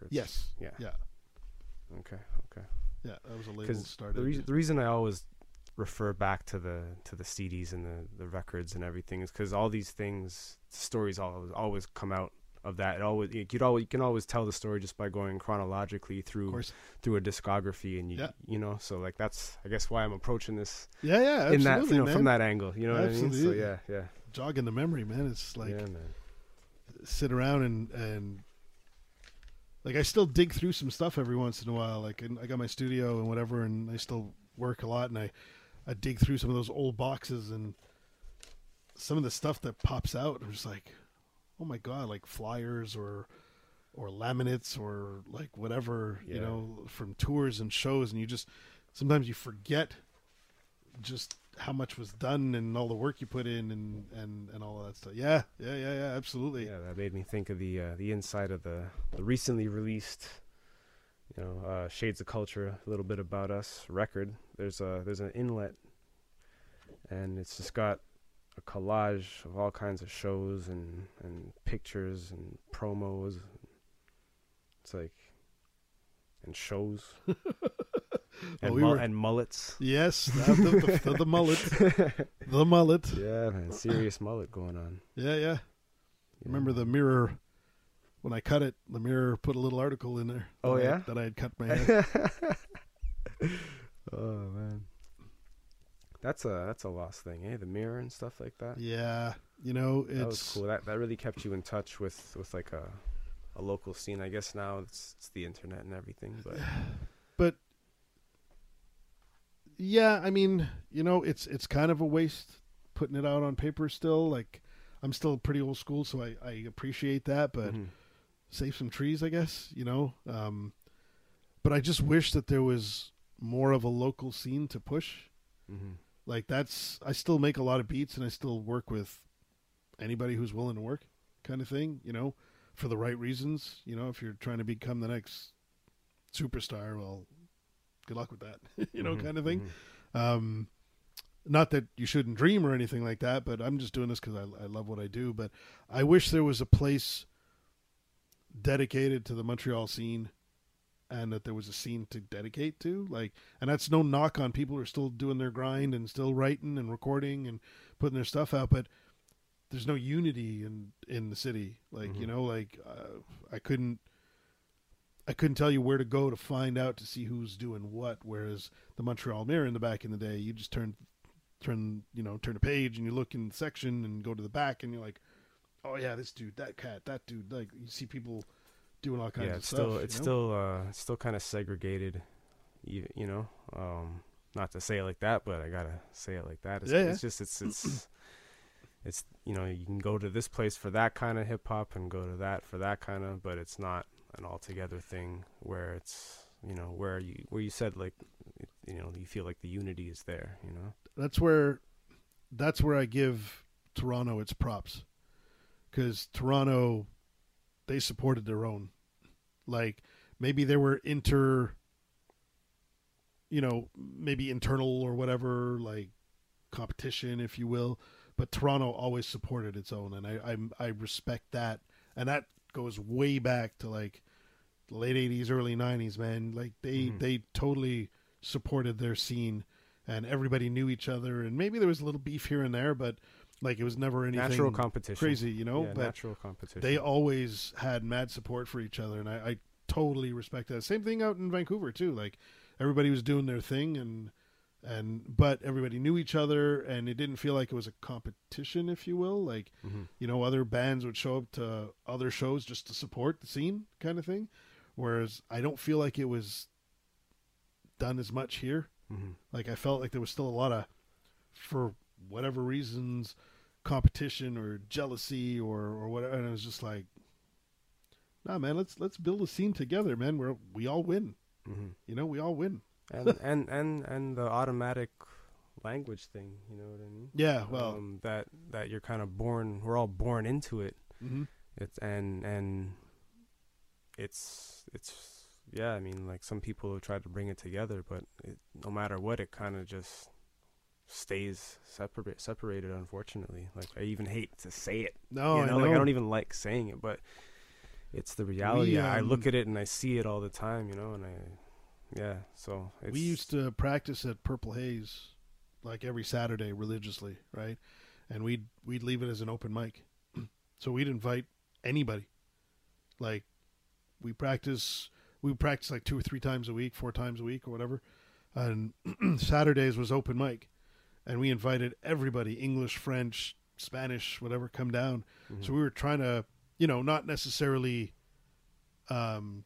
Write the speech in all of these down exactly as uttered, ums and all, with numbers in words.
Records. Yes. Yeah. Yeah. Okay. Okay. Yeah, that was a label Because started. the, re- the reason I always refer back to the to the C Ds and the, the records and everything is because all these things, stories always always come out of that. It always you could always you can always tell the story just by going chronologically through through a discography, and you yeah. you know, so like that's I guess why I'm approaching this. Yeah, yeah, absolutely, in that you know man. from that angle, you know absolutely. what I mean? So yeah, yeah. Jogging the memory, man. It's like yeah, man. sit around and and like I still dig through some stuff every once in a while. Like and I got my studio and whatever, and I still work a lot, and I I dig through some of those old boxes and some of the stuff that pops out. I'm just like, oh my god, like flyers or or laminates or like whatever, yeah. you know, from tours and shows, and you just sometimes you forget just how much was done and all the work you put in and, and, and all of that stuff. Yeah, yeah, yeah, yeah, absolutely. Yeah, that made me think of the uh, the inside of the, the recently released, you know, uh, Shades of Culture, a little bit about us record. There's a there's an inlet, and it's just got a collage of all kinds of shows and, and pictures and promos. It's like, and shows. And, well, we mu- were, and mullets. Yes, the, the, the, the mullet. The mullet. Yeah, man, serious mullet going on. Yeah, yeah. yeah. Remember the Mirror, when I cut it, the Mirror put a little article in there. Oh, that yeah? I, that I had cut my head. Oh, man. That's a that's a lost thing, eh? The Mirror and stuff like that. Yeah, you know, it's... That was cool. That that really kept you in touch with, with like a a local scene. I guess now it's, it's the internet and everything, but... But... Yeah, I mean, you know, it's it's kind of a waste putting it out on paper still. Like, I'm still pretty old school, so I, I appreciate that, but mm-hmm. save some trees, I guess, you know. Um, but I just wish that there was more of a local scene to push. Mm-hmm. Like, that's, I still make a lot of beats, and I still work with anybody who's willing to work, kind of thing, you know, for the right reasons. You know, if you're trying to become the next superstar, well, good luck with that, you know, mm-hmm, kind of thing. Mm-hmm. Um, not that you shouldn't dream or anything like that, but I'm just doing this because I, I love what I do. But I wish there was a place dedicated to the Montreal scene, and that there was a scene to dedicate to. Like, and that's no knock on people who are still doing their grind and still writing and recording and putting their stuff out, but there's no unity in in the city. Like, mm-hmm. you know, like uh, I couldn't. I couldn't tell you where to go to find out to see who's doing what. Whereas the Montreal Mirror in the back in the day, you just turn, turn, you know, turn a page and you look in the section and go to the back and you're like, oh yeah, this dude, that cat, that dude. Like, you see people doing all kinds yeah, of it's stuff. Still, it's you know? still, uh, it's still kind of segregated. You, you know, um, not to say it like that, but I gotta say it like that. It's, yeah, it's yeah. just, it's, it's, it's, you know, you can go to this place for that kind of hip hop and go to that for that kind of, but it's not an altogether thing where it's, you know, where you where you said like, you know, you feel like the unity is there, you know. That's where that's where I give Toronto its props, because Toronto, they supported their own. Like, maybe they were inter you know, maybe internal or whatever, like competition, if you will, but Toronto always supported its own, and I I, I respect that, and that goes way back to like the late eighties, early nineties, man. Like, they mm-hmm. they totally supported their scene, and everybody knew each other, and maybe there was a little beef here and there, but like, it was never anything natural competition, crazy, you know. Yeah, but natural competition. They always had mad support for each other, and I, I totally respect that. Same thing out in Vancouver too. Like, everybody was doing their thing, and and but everybody knew each other, and it didn't feel like it was a competition, if you will. Like, mm-hmm. you know, other bands would show up to other shows just to support the scene, kind of thing. Whereas I don't feel like it was done as much here. Mm-hmm. Like, I felt like there was still a lot of, for whatever reasons, competition or jealousy or or whatever. And it was just like, nah, man, let's let's build a scene together, man. Where we all win. Mm-hmm. You know, we all win. and, and and and the automatic language thing, you know what I mean? Yeah, well, um, that that you're kind of born. We're all born into it. Mm-hmm. It's and and it's it's yeah. I mean, like, some people have tried to bring it together, but it, no matter what, it kind of just stays separate separated. Unfortunately, like, I even hate to say it. No, you know, I know. like, I don't even like saying it, but It's the reality. We, I I um, look at it and I see it all the time, you know, and I, yeah. So it's, we used to practice at Purple Haze like every Saturday religiously, right? And we'd we'd leave it as an open mic, so we'd invite anybody. Like we practice, we would practice like two or three times a week, four times a week, or whatever. And Saturdays was open mic, and we invited everybody, English, French, Spanish, whatever, come down. Mhm. So we were trying to, you know, not necessarily um,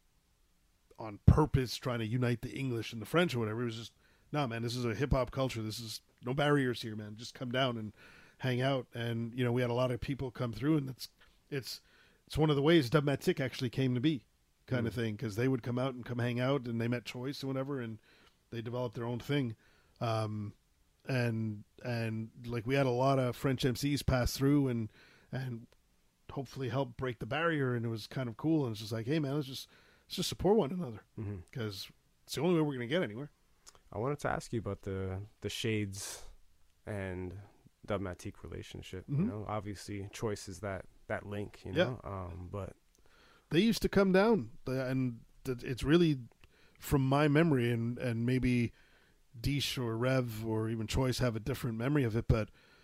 on purpose trying to unite the English and the French or whatever. It was just, no, man, this is a hip hop culture. This is no barriers here, man. Just come down and hang out. And, you know, we had a lot of people come through, and it's, it's, it's one of the ways Dubmatique actually came to be, kind Mm. of thing, because they would come out and come hang out, and they met Choice and whatever, and they developed their own thing. Um, and, and like we had a lot of French M Cs pass through and, and hopefully help break the barrier. And it was kind of cool. And it's just like, hey man, let's just, let's just support one another, Mhm. because it's the only way we're going to get anywhere. I wanted to ask you about the the Shades and Dubmatique relationship. Mhm. You know, obviously, Choice is that that link. You Yeah. know, um, but They used to come down, the- and th- it's really from my memory, and, and maybe Deesh or Rev or even Choice have a different memory of it, but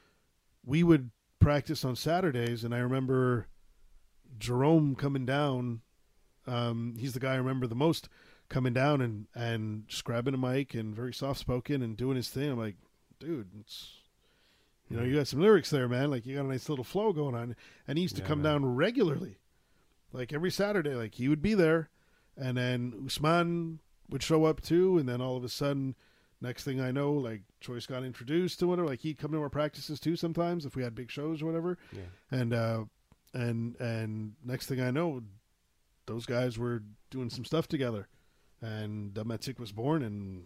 we would practice on Saturdays, and I remember Jerome coming down. Um, he's the guy I remember the most, coming down and, and just grabbing a mic and very soft spoken and doing his thing. I'm like, dude, it's, you know, you got some lyrics there, man. Like, you got a nice little flow going on. And he used to Yeah, come man. down regularly, like every Saturday. Like, he would be there, and then Usman would show up too. And then all of a sudden, next thing I know, like Choice got introduced to whatever. Like, he'd come to our practices too sometimes if we had big shows or whatever. yeah, And uh, and and next thing I know, those guys were doing some stuff together, and Dubmatique was born and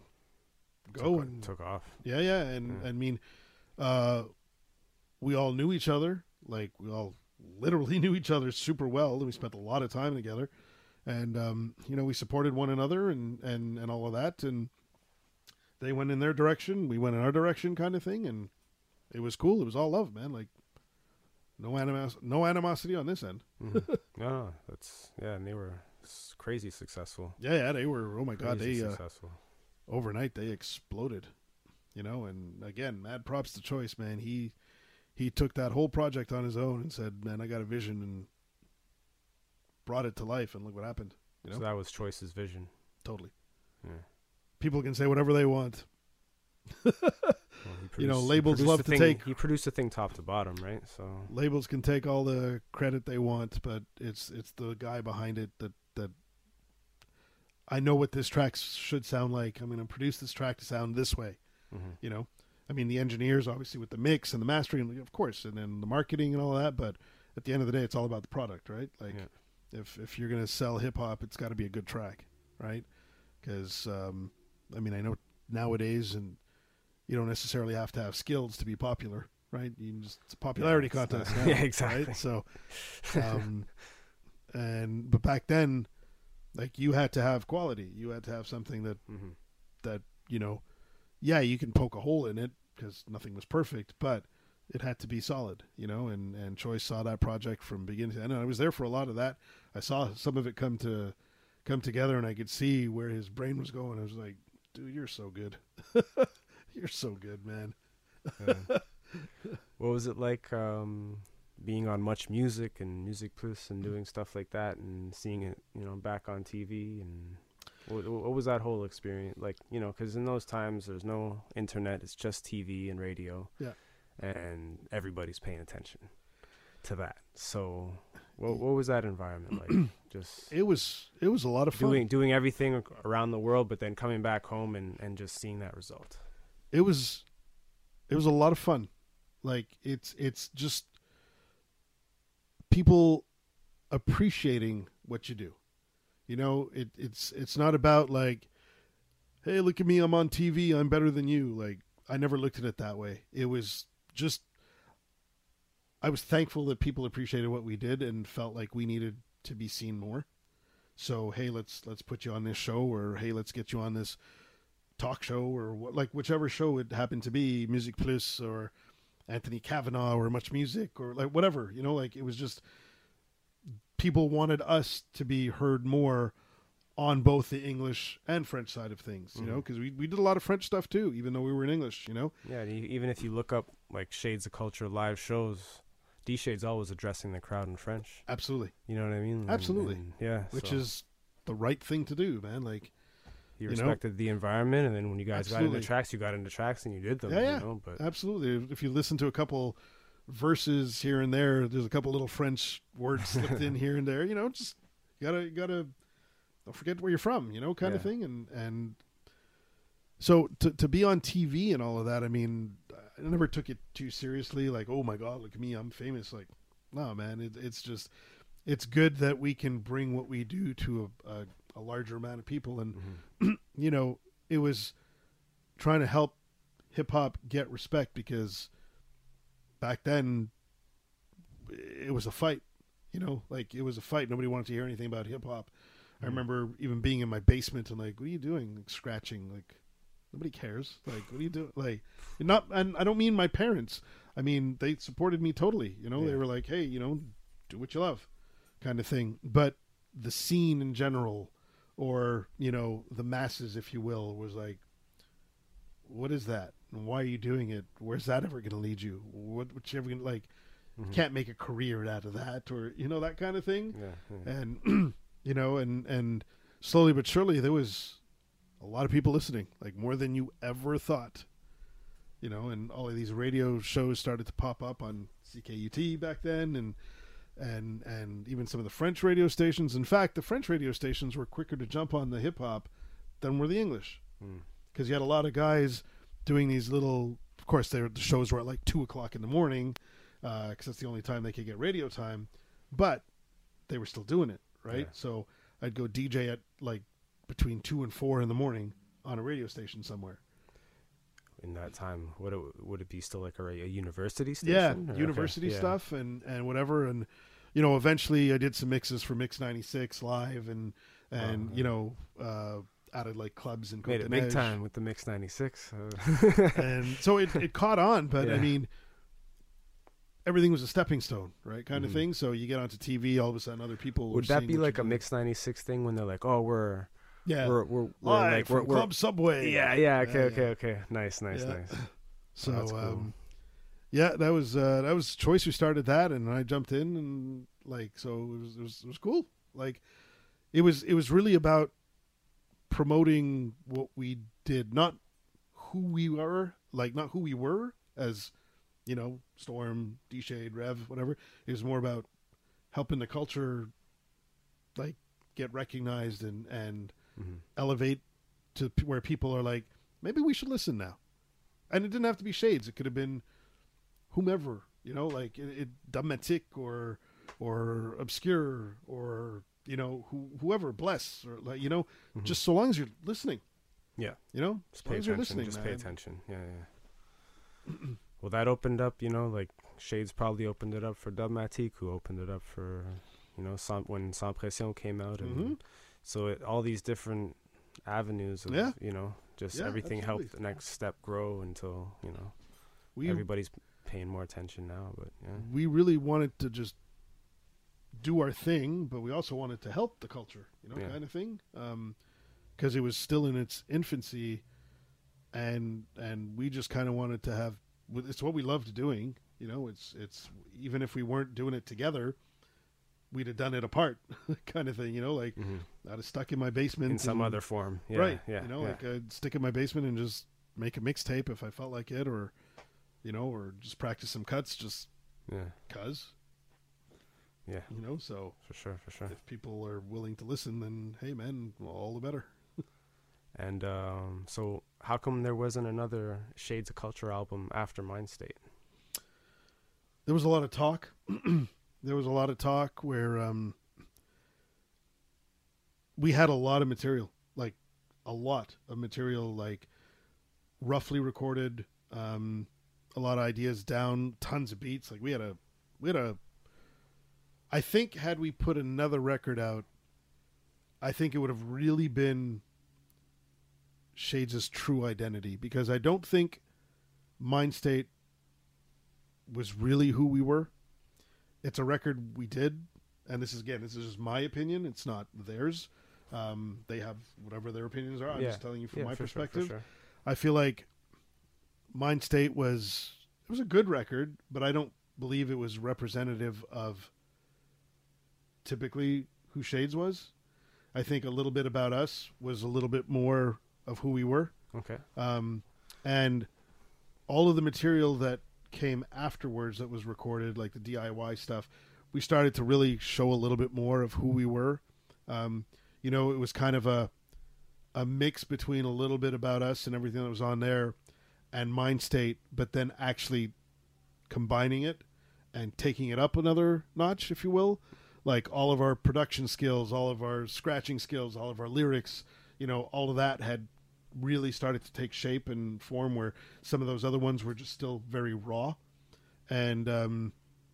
go took, and took off. yeah, yeah, and Yeah. I mean, uh, we all knew each other. Like, we all literally knew each other super well, and we spent a lot of time together. And um, you know, we supported one another, and and and all of that. And they went in their direction, we went in our direction, kind of thing. And it was cool. It was all love, man. Like, no animos- no animosity on this end. Mhm. no, no, that's yeah, and they were s- crazy successful. Yeah, yeah, they were. Oh my god, Crazy they uh, successful. overnight they exploded. You know, and again, mad props to Choice, man. He he took that whole project on his own and said, "Man, I got a vision," and brought it to life. And look what happened. You know, So that was Choice's vision. totally. Yeah. People can say whatever they want. Well, he You know, produced- he labels produced love the to thing- take- He produced the thing top to bottom, right? So Labels can take all the credit they want, but it's it's the guy behind it that that I know what this track should sound like. I'm going to produce this track to sound this way. mhm. You know, I mean, the engineers obviously with the mix and the mastering, of course, and then the marketing and all that. But at the end of the day, it's all about the product, right? Like, Yeah. if if you're going to sell hip hop, it's got to be a good track, right? Because um, I mean, I know nowadays, and you don't necessarily have to have skills to be popular, right? You can just, it's a popularity Yeah, it's contest. not- now, yeah, exactly. Right? So, um, and but back then, like, you had to have quality. You had to have something that Mhm. that you know, yeah, you can poke a hole in it because nothing was perfect, but it had to be solid, you know. And and Choice saw that project from beginning to end. And I was there for a lot of that. I saw some of it come to come together, and I could see where his brain was going. I was like, dude, you're so good. You're so good, man. Yeah. What was it like um, being on Much Music and Music Plus and doing stuff like that and seeing it, you know, back on T V? And what, what was that whole experience like? You know, because in those times there's no internet; it's just T V and radio. Yeah. And everybody's paying attention to that. So, what what was that environment like? Just It was it was a lot of fun. doing doing everything ac- around the world, but then coming back home and, and just seeing that result. It was it was a lot of fun. Like, it's it's just people appreciating what you do. You know, it it's it's not about like, hey, look at me, I'm on T V, I'm better than you. Like, I never looked at it that way. It was just, I was thankful that people appreciated what we did and felt like we needed to be seen more. So, hey, let's let's put you on this show, or hey, let's get you on this talk show, or what, like whichever show it happened to be, Music Plus or Anthony Kavanaugh or Much Music or like whatever, you know, like it was just people wanted us to be heard more on both the English and French side of things, you Mhm. know, because we, we did a lot of French stuff too, even though we were in English, you know. Yeah, and e- even if you look up like Shades of Culture live shows, D Shade's always addressing the crowd in French. Absolutely. You know what I mean? And- Absolutely. and, yeah. Which so is the right thing to do, man. Like, he you know? respected the environment, and then when you guys got Absolutely. into tracks, you got into tracks and you did them. Yeah, yeah. You know? But absolutely. If you listen to a couple verses here and there, there's a couple little French words slipped in here and there, you know, just you gotta, you gotta, don't forget where you're from, you know, kind of Yeah. thing. And, and so to, to be on T V and all of that, I mean, I never took it too seriously. Like, oh my God, look at me, I'm famous. Like, no, man, it, it's just, it's good that we can bring what we do to a, a, a larger amount of people. And, Mhm. you know, it was trying to help hip hop get respect, because back then it was a fight, you know, like it was a fight. Nobody wanted to hear anything about hip hop. I Mhm. remember even being in my basement and like, what are you doing? Like, scratching. Like, nobody cares. Like, what are you doing? Like, not, and I don't mean my parents. I mean, they supported me totally. You know, Yeah. they were like, hey, you know, do what you love, kind of thing. But the scene in general, or, you know, the masses, if you will, was like, what is that? And why are you doing it? Where's that ever going to lead you? What, what you ever going to, like, Mhm. can't make a career out of that, or, you know, that kind of thing. Yeah. yeah. And, you know, and, and slowly but surely there was a lot of people listening, like more than you ever thought, you know, and all of these radio shows started to pop up on C K U T back then. And, and, and even some of the French radio stations. In fact, the French radio stations were quicker to jump on the hip hop than were the English. Mm. Because you had a lot of guys doing these little, of course, they were, the shows were at like two o'clock in the morning, because uh, that's the only time they could get radio time, but they were still doing it, right? Yeah. So I'd go D J at like between two and four in the morning on a radio station somewhere. In that time, would it would it be still like a, a university Yeah, station? Or- okay, university yeah. stuff and, and whatever. And, you know, eventually I did some mixes for Mix ninety-six live and, and Wow. you know, uh, added like clubs and Made it big time with the Mix ninety-six. Uh, and so it, it caught on, but I Yeah. mean, everything was a stepping stone, right? Kind of Mhm. thing. So you get onto T V, all of a sudden other people. would are that seeing be what like you a do. Mix ninety-six thing when they're like, oh, we're Yeah, we're we're, we're live like from we're, we're Club Subway. yeah yeah okay Yeah, okay yeah. okay nice nice Yeah. nice. So, Oh, that's cool. um, yeah, that was uh, that was choice. We started that, and I jumped in, and like, so it was it was, it was cool. Like, it was it was really about promoting what we did, not who we were, like not who we were as, you know, Storm, D Shade, Rev, whatever. It was more about helping the culture, like, get recognized and and Mhm. elevate to p- where people are like, maybe we should listen now. And it didn't have to be Shades. It could have been whomever, you know, like it, it Dogmatic or or Obscure or, you know, who, whoever, Bless, or like, you know, Mhm. just so long as you're listening. Yeah. You know, Just as pay long as you're attention. listening, Just man. pay attention. Yeah, yeah. Well, that opened up, you know, like Shades probably opened it up for Dubmatique, who opened it up for, you know, Sans, when Sans Pression came out, and Mhm. so it, all these different avenues of, Yeah. you know, just Yeah, everything absolutely. helped the next step grow until, you know, We everybody's paying more attention now. But yeah, we really wanted to just do our thing, but we also wanted to help the culture, you know, Yeah. kind of thing, because it was still in its infancy, and and we just kind of wanted to have. It's what we loved doing, you know. It's it's even if we weren't doing it together, we'd have done it apart, kind of thing, you know. Like hmm I'd have stuck in my basement in some and- other form. Yeah, right? Yeah. you know, yeah. like I'd stick in my basement and just make a mixtape if I felt like it, or you know, or just practice some cuts, just yeah, cause. yeah, You know, so for sure, for sure. if people are willing to listen, then hey, man, well, all the better. And um, so, how come there wasn't another Shades of Culture album after Mind State? There was a lot of talk. There was a lot of talk where um, we had a lot of material, like a lot of material, like roughly recorded, um, a lot of ideas down, tons of beats. Like we had a, we had a. I think had we put another record out, I think it would have really been Shades' true identity, because I don't think Mind State was really who we were. It's a record we did, and this is again, this is just my opinion. It's not theirs. Um, they have whatever their opinions are. I'm Yeah. just telling you from Yeah, my for sure, for perspective. sure. I feel like Mind State was it was a good record, but I don't believe it was representative of typically who Shades was. I think a little bit about us was a little bit more of who we were. Okay. Um, and all of the material that came afterwards that was recorded, like the D I Y stuff, we started to really show a little bit more of who we were. Um, you know, it was kind of a a mix between a little bit about us and everything that was on there and Mind State, but then actually combining it and taking it up another notch, if you will. Like all of our production skills, all of our scratching skills, all of our lyrics, you know, all of that had really started to take shape and form where some of those other ones were just still very raw. And um,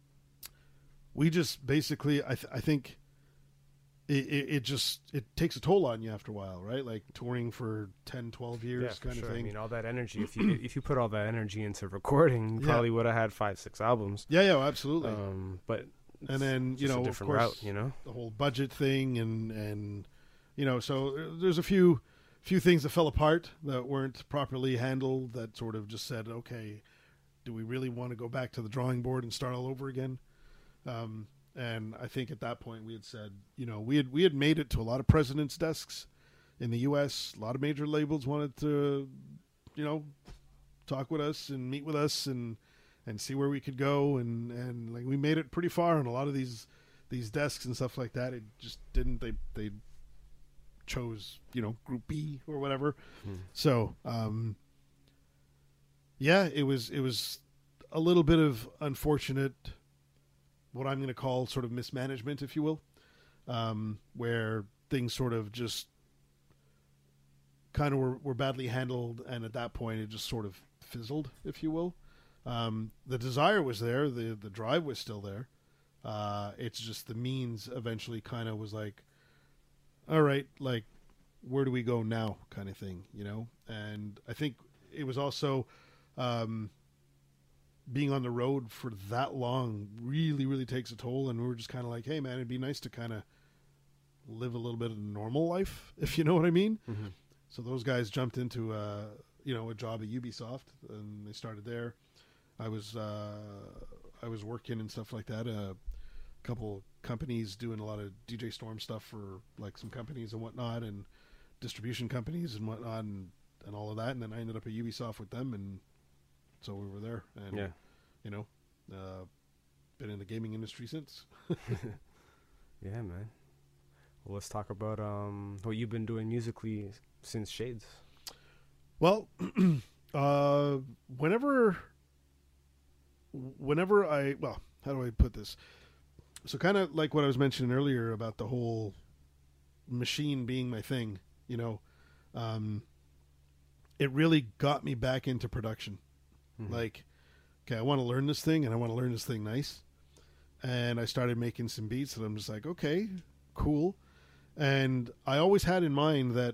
we just basically, I, th- I think it, it, it just, it takes a toll on you after a while, right? Like touring for ten, twelve years Yeah, for kind sure. of thing. I mean, all that energy. If you if you put all that energy into recording, you Yeah. probably would have had five, six albums. yeah, yeah, absolutely. Um, but and then, it's you just know, a of different course, route. You know. the whole budget thing and, and, you know, so there's a few, few things that fell apart that weren't properly handled that sort of just said, okay, do we really want to go back to the drawing board and start all over again? Um, and I think at that point we had said, you know, we had we had made it to a lot of presidents' desks in the U S. A lot of major labels wanted to, you know, talk with us and meet with us and and see where we could go. And, and like we made it pretty far on a lot of these these desks and stuff like that. It just didn't. They they chose, you know, Group B or whatever. Hmm. So um, yeah, it was it was a little bit of unfortunate, what I'm going to call sort of mismanagement, if you will, um, where things sort of just kind of were, were badly handled, and at that point it just sort of fizzled, if you will. Um, the desire was there, the the drive was still there. Uh, it's just the means eventually kind of was like, all right, like, where do we go now, kind of thing, you know? And I think it was also um, being on the road for that long really, really takes a toll. And we were just kind of like, hey, man, it'd be nice to kind of live a little bit of a normal life, if you know what I mean. Mm-hmm. So those guys jumped into, uh, you know, a job at Ubisoft, and they started there. I was uh, I was working and stuff like that. A couple companies doing a lot of D J Storm stuff for like some companies and whatnot, and distribution companies and whatnot, and, and all of that. And then I ended up at Ubisoft with them, and so we were there. And Yeah. you know, uh, been in the gaming industry since. Yeah, man. Well, let's talk about um what you've been doing musically since Shades. Well, uh, whenever, whenever I, well, how do I put this? So kind of like what I was mentioning earlier about the whole machine being my thing, you know, um, it really got me back into production. Mhm. Like, okay, I want to learn this thing and I want to learn this thing nice. And I started making some beats and I'm just like, okay, cool. And I always had in mind that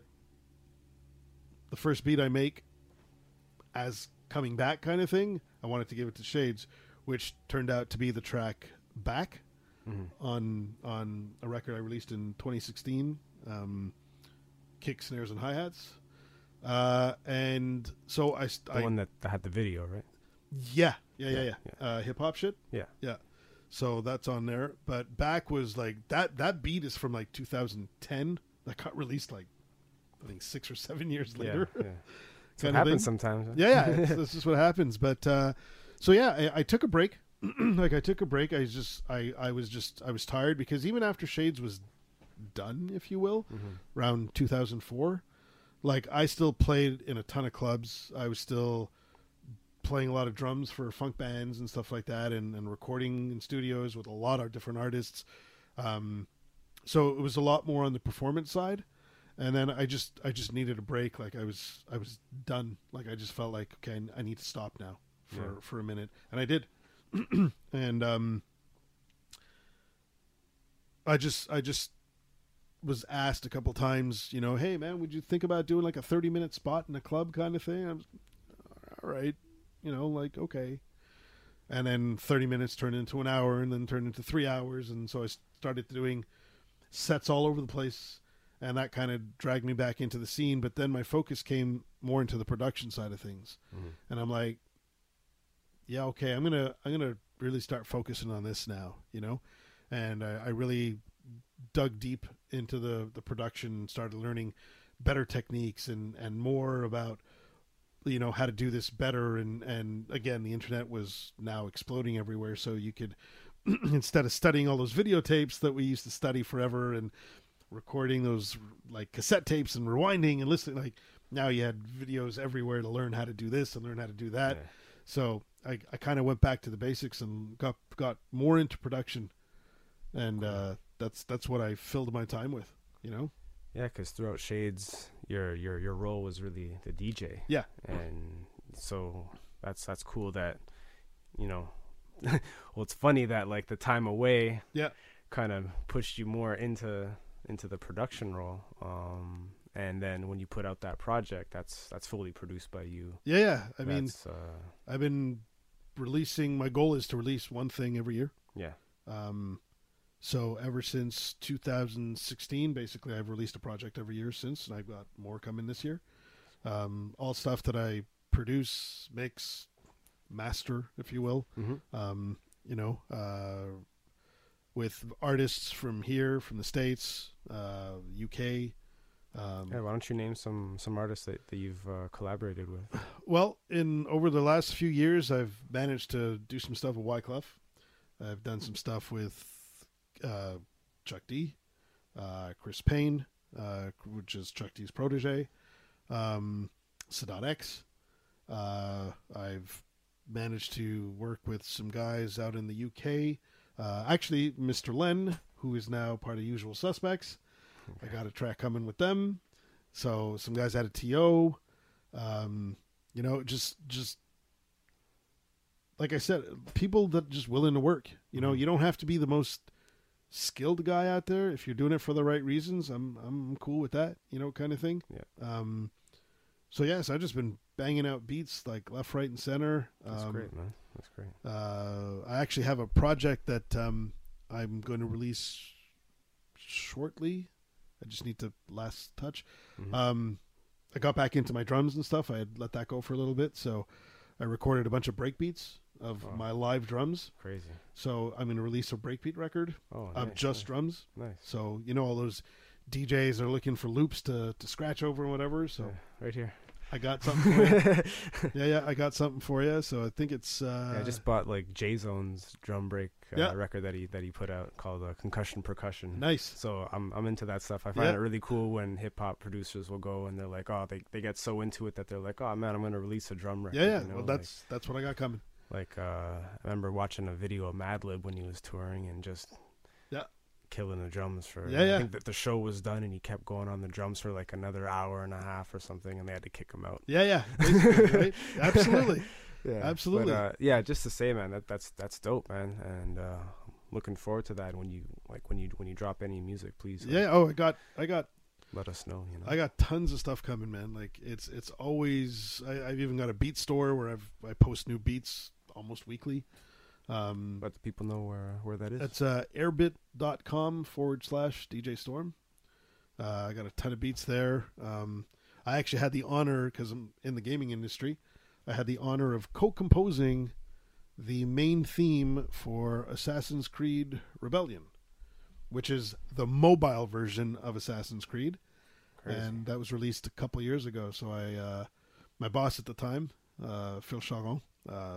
the first beat I make as coming back kind of thing, I wanted to give it to Shades, which turned out to be the track Back Mhm. on on a record I released in twenty sixteen, um, kick, snares, and hi-hats. Uh, and so I... st- The I one that, that had the video, right? yeah, yeah, yeah, yeah. Yeah, Uh, hip-hop shit? Yeah. Yeah. So that's on there. But Back was like... That, that beat is from like two thousand ten. That got released like, I think, six or seven years later. Yeah. yeah. So Kind it of happens thing. sometimes. Huh? Yeah, yeah, it's, this is what happens. But uh, so yeah, I, I took a break. like I took a break. I just, I, I was just, I was tired because even after Shades was done, if you will, Mhm. around two thousand four, like I still played in a ton of clubs. I was still playing a lot of drums for funk bands and stuff like that, and, and recording in studios with a lot of different artists. Um, so it was a lot more on the performance side. And then I just I just needed a break. Like I was I was done. Like I just felt like, okay, I need to stop now for, Yeah. for a minute. And I did. and um I just I just was asked a couple times, you know, hey man, would you think about doing like a thirty minute spot in a club kind of thing? I was all right, you know, like okay. and then thirty minutes turned into an hour, and then turned into three hours, and so I started doing sets all over the place, and that kind of dragged me back into the scene. But then my focus came more into the production side of things, Mm-hmm. and I'm like, yeah, okay, I'm gonna I'm gonna really start focusing on this now, you know, and I, I really dug deep into the the production and started learning better techniques and and more about, you know, how to do this better. And and again, the internet was now exploding everywhere, so you could instead of studying all those videotapes that we used to study forever and recording those like cassette tapes and rewinding and listening, like now you had videos everywhere to learn how to do this and learn how to do that. Yeah. So I, I kind of went back to the basics and got got more into production, and uh, that's that's what I filled my time with, you know. Yeah, because throughout Shades, your your your role was really the D J. Yeah, and so that's that's cool that, you know. Well, it's funny that like the time away, yeah, kind of pushed you more into into the production role. Um, and then when you put out that project, that's that's fully produced by you. yeah, yeah. I mean, That's, uh, I've been releasing. My goal is to release one thing every year. yeah, Um, so ever since two thousand sixteen, basically, I've released a project every year since, and I've got more coming this year. Um, all stuff that I produce, mix, master, if you will. mm-hmm. Um, you know, uh, with artists from here, from the States, uh, U K. Um, Yeah, why don't you name some some artists that, that you've uh, collaborated with? Well, in over the last few years, I've managed to do some stuff with Wyclef. I've done some stuff with uh, Chuck D, uh, Chris Payne, uh, which is Chuck D's protege, um, Sadat X. Uh, I've managed to work with some guys out in the U K. Uh, actually, Mister Len, who is now part of Usual Suspects. I got a track coming with them. So some guys out of T O. Um, you know, just just like I said, people that just willing to work. You know, Mhm. you don't have to be the most skilled guy out there if you're doing it for the right reasons. I'm I'm cool with that, you know, kind of thing. Yeah. Um, so yes, I've just been banging out beats like left, right, and center. That's um, great, man. That's great. Uh, I actually have a project that um, I'm going to release shortly. I just need to last touch. Mhm. Um, I got back into my drums and stuff. I had let that go for a little bit, so I recorded a bunch of breakbeats of Wow. my live drums. Crazy. So I'm going to release a breakbeat record Oh, of nice, just nice. drums. Nice. So you know all those D Js are looking for loops to, to scratch over and whatever. So Yeah, right here. I got something for you. yeah, yeah, I got something for you. So I think it's. Uh, Yeah, I just bought like J Zone's drum break uh, Yeah. record that he that he put out called uh, Concussion Percussion. nice. So I'm I'm into that stuff. I find Yeah. it really cool when hip hop producers will go and they're like, oh, they they get so into it that they're like, oh man, I'm gonna release a drum record. Yeah, yeah. You know? Well, that's that's what I got coming. like, like uh, I remember watching a video of Madlib when he was touring and just Yeah. killing the drums for. Yeah, yeah. I think that the show was done and he kept going on the drums for like another hour and a half or something, and they had to kick him out. Yeah, yeah. Basically, right? Absolutely. Yeah, Absolutely. But, uh, yeah, just to say, man, that that's that's dope, man, and uh, looking forward to that when you like when you when you drop any music, please. uh, Yeah. Oh, I got I got let us know. You know. I got tons of stuff coming, man. Like it's it's always I, I've even got a beat store where I've I post new beats almost weekly. Um, Let the people know where where that is. That's uh, airbit.com forward slash DJ Storm. Uh, I got a ton of beats there. Um, I actually had the honor, because I'm in the gaming industry, I had the honor of co-composing the main theme for Assassin's Creed Rebellion, which is the mobile version of Assassin's Creed. Crazy. And that was released a couple years ago. So I, uh, my boss at the time, uh, Phil Charon, uh,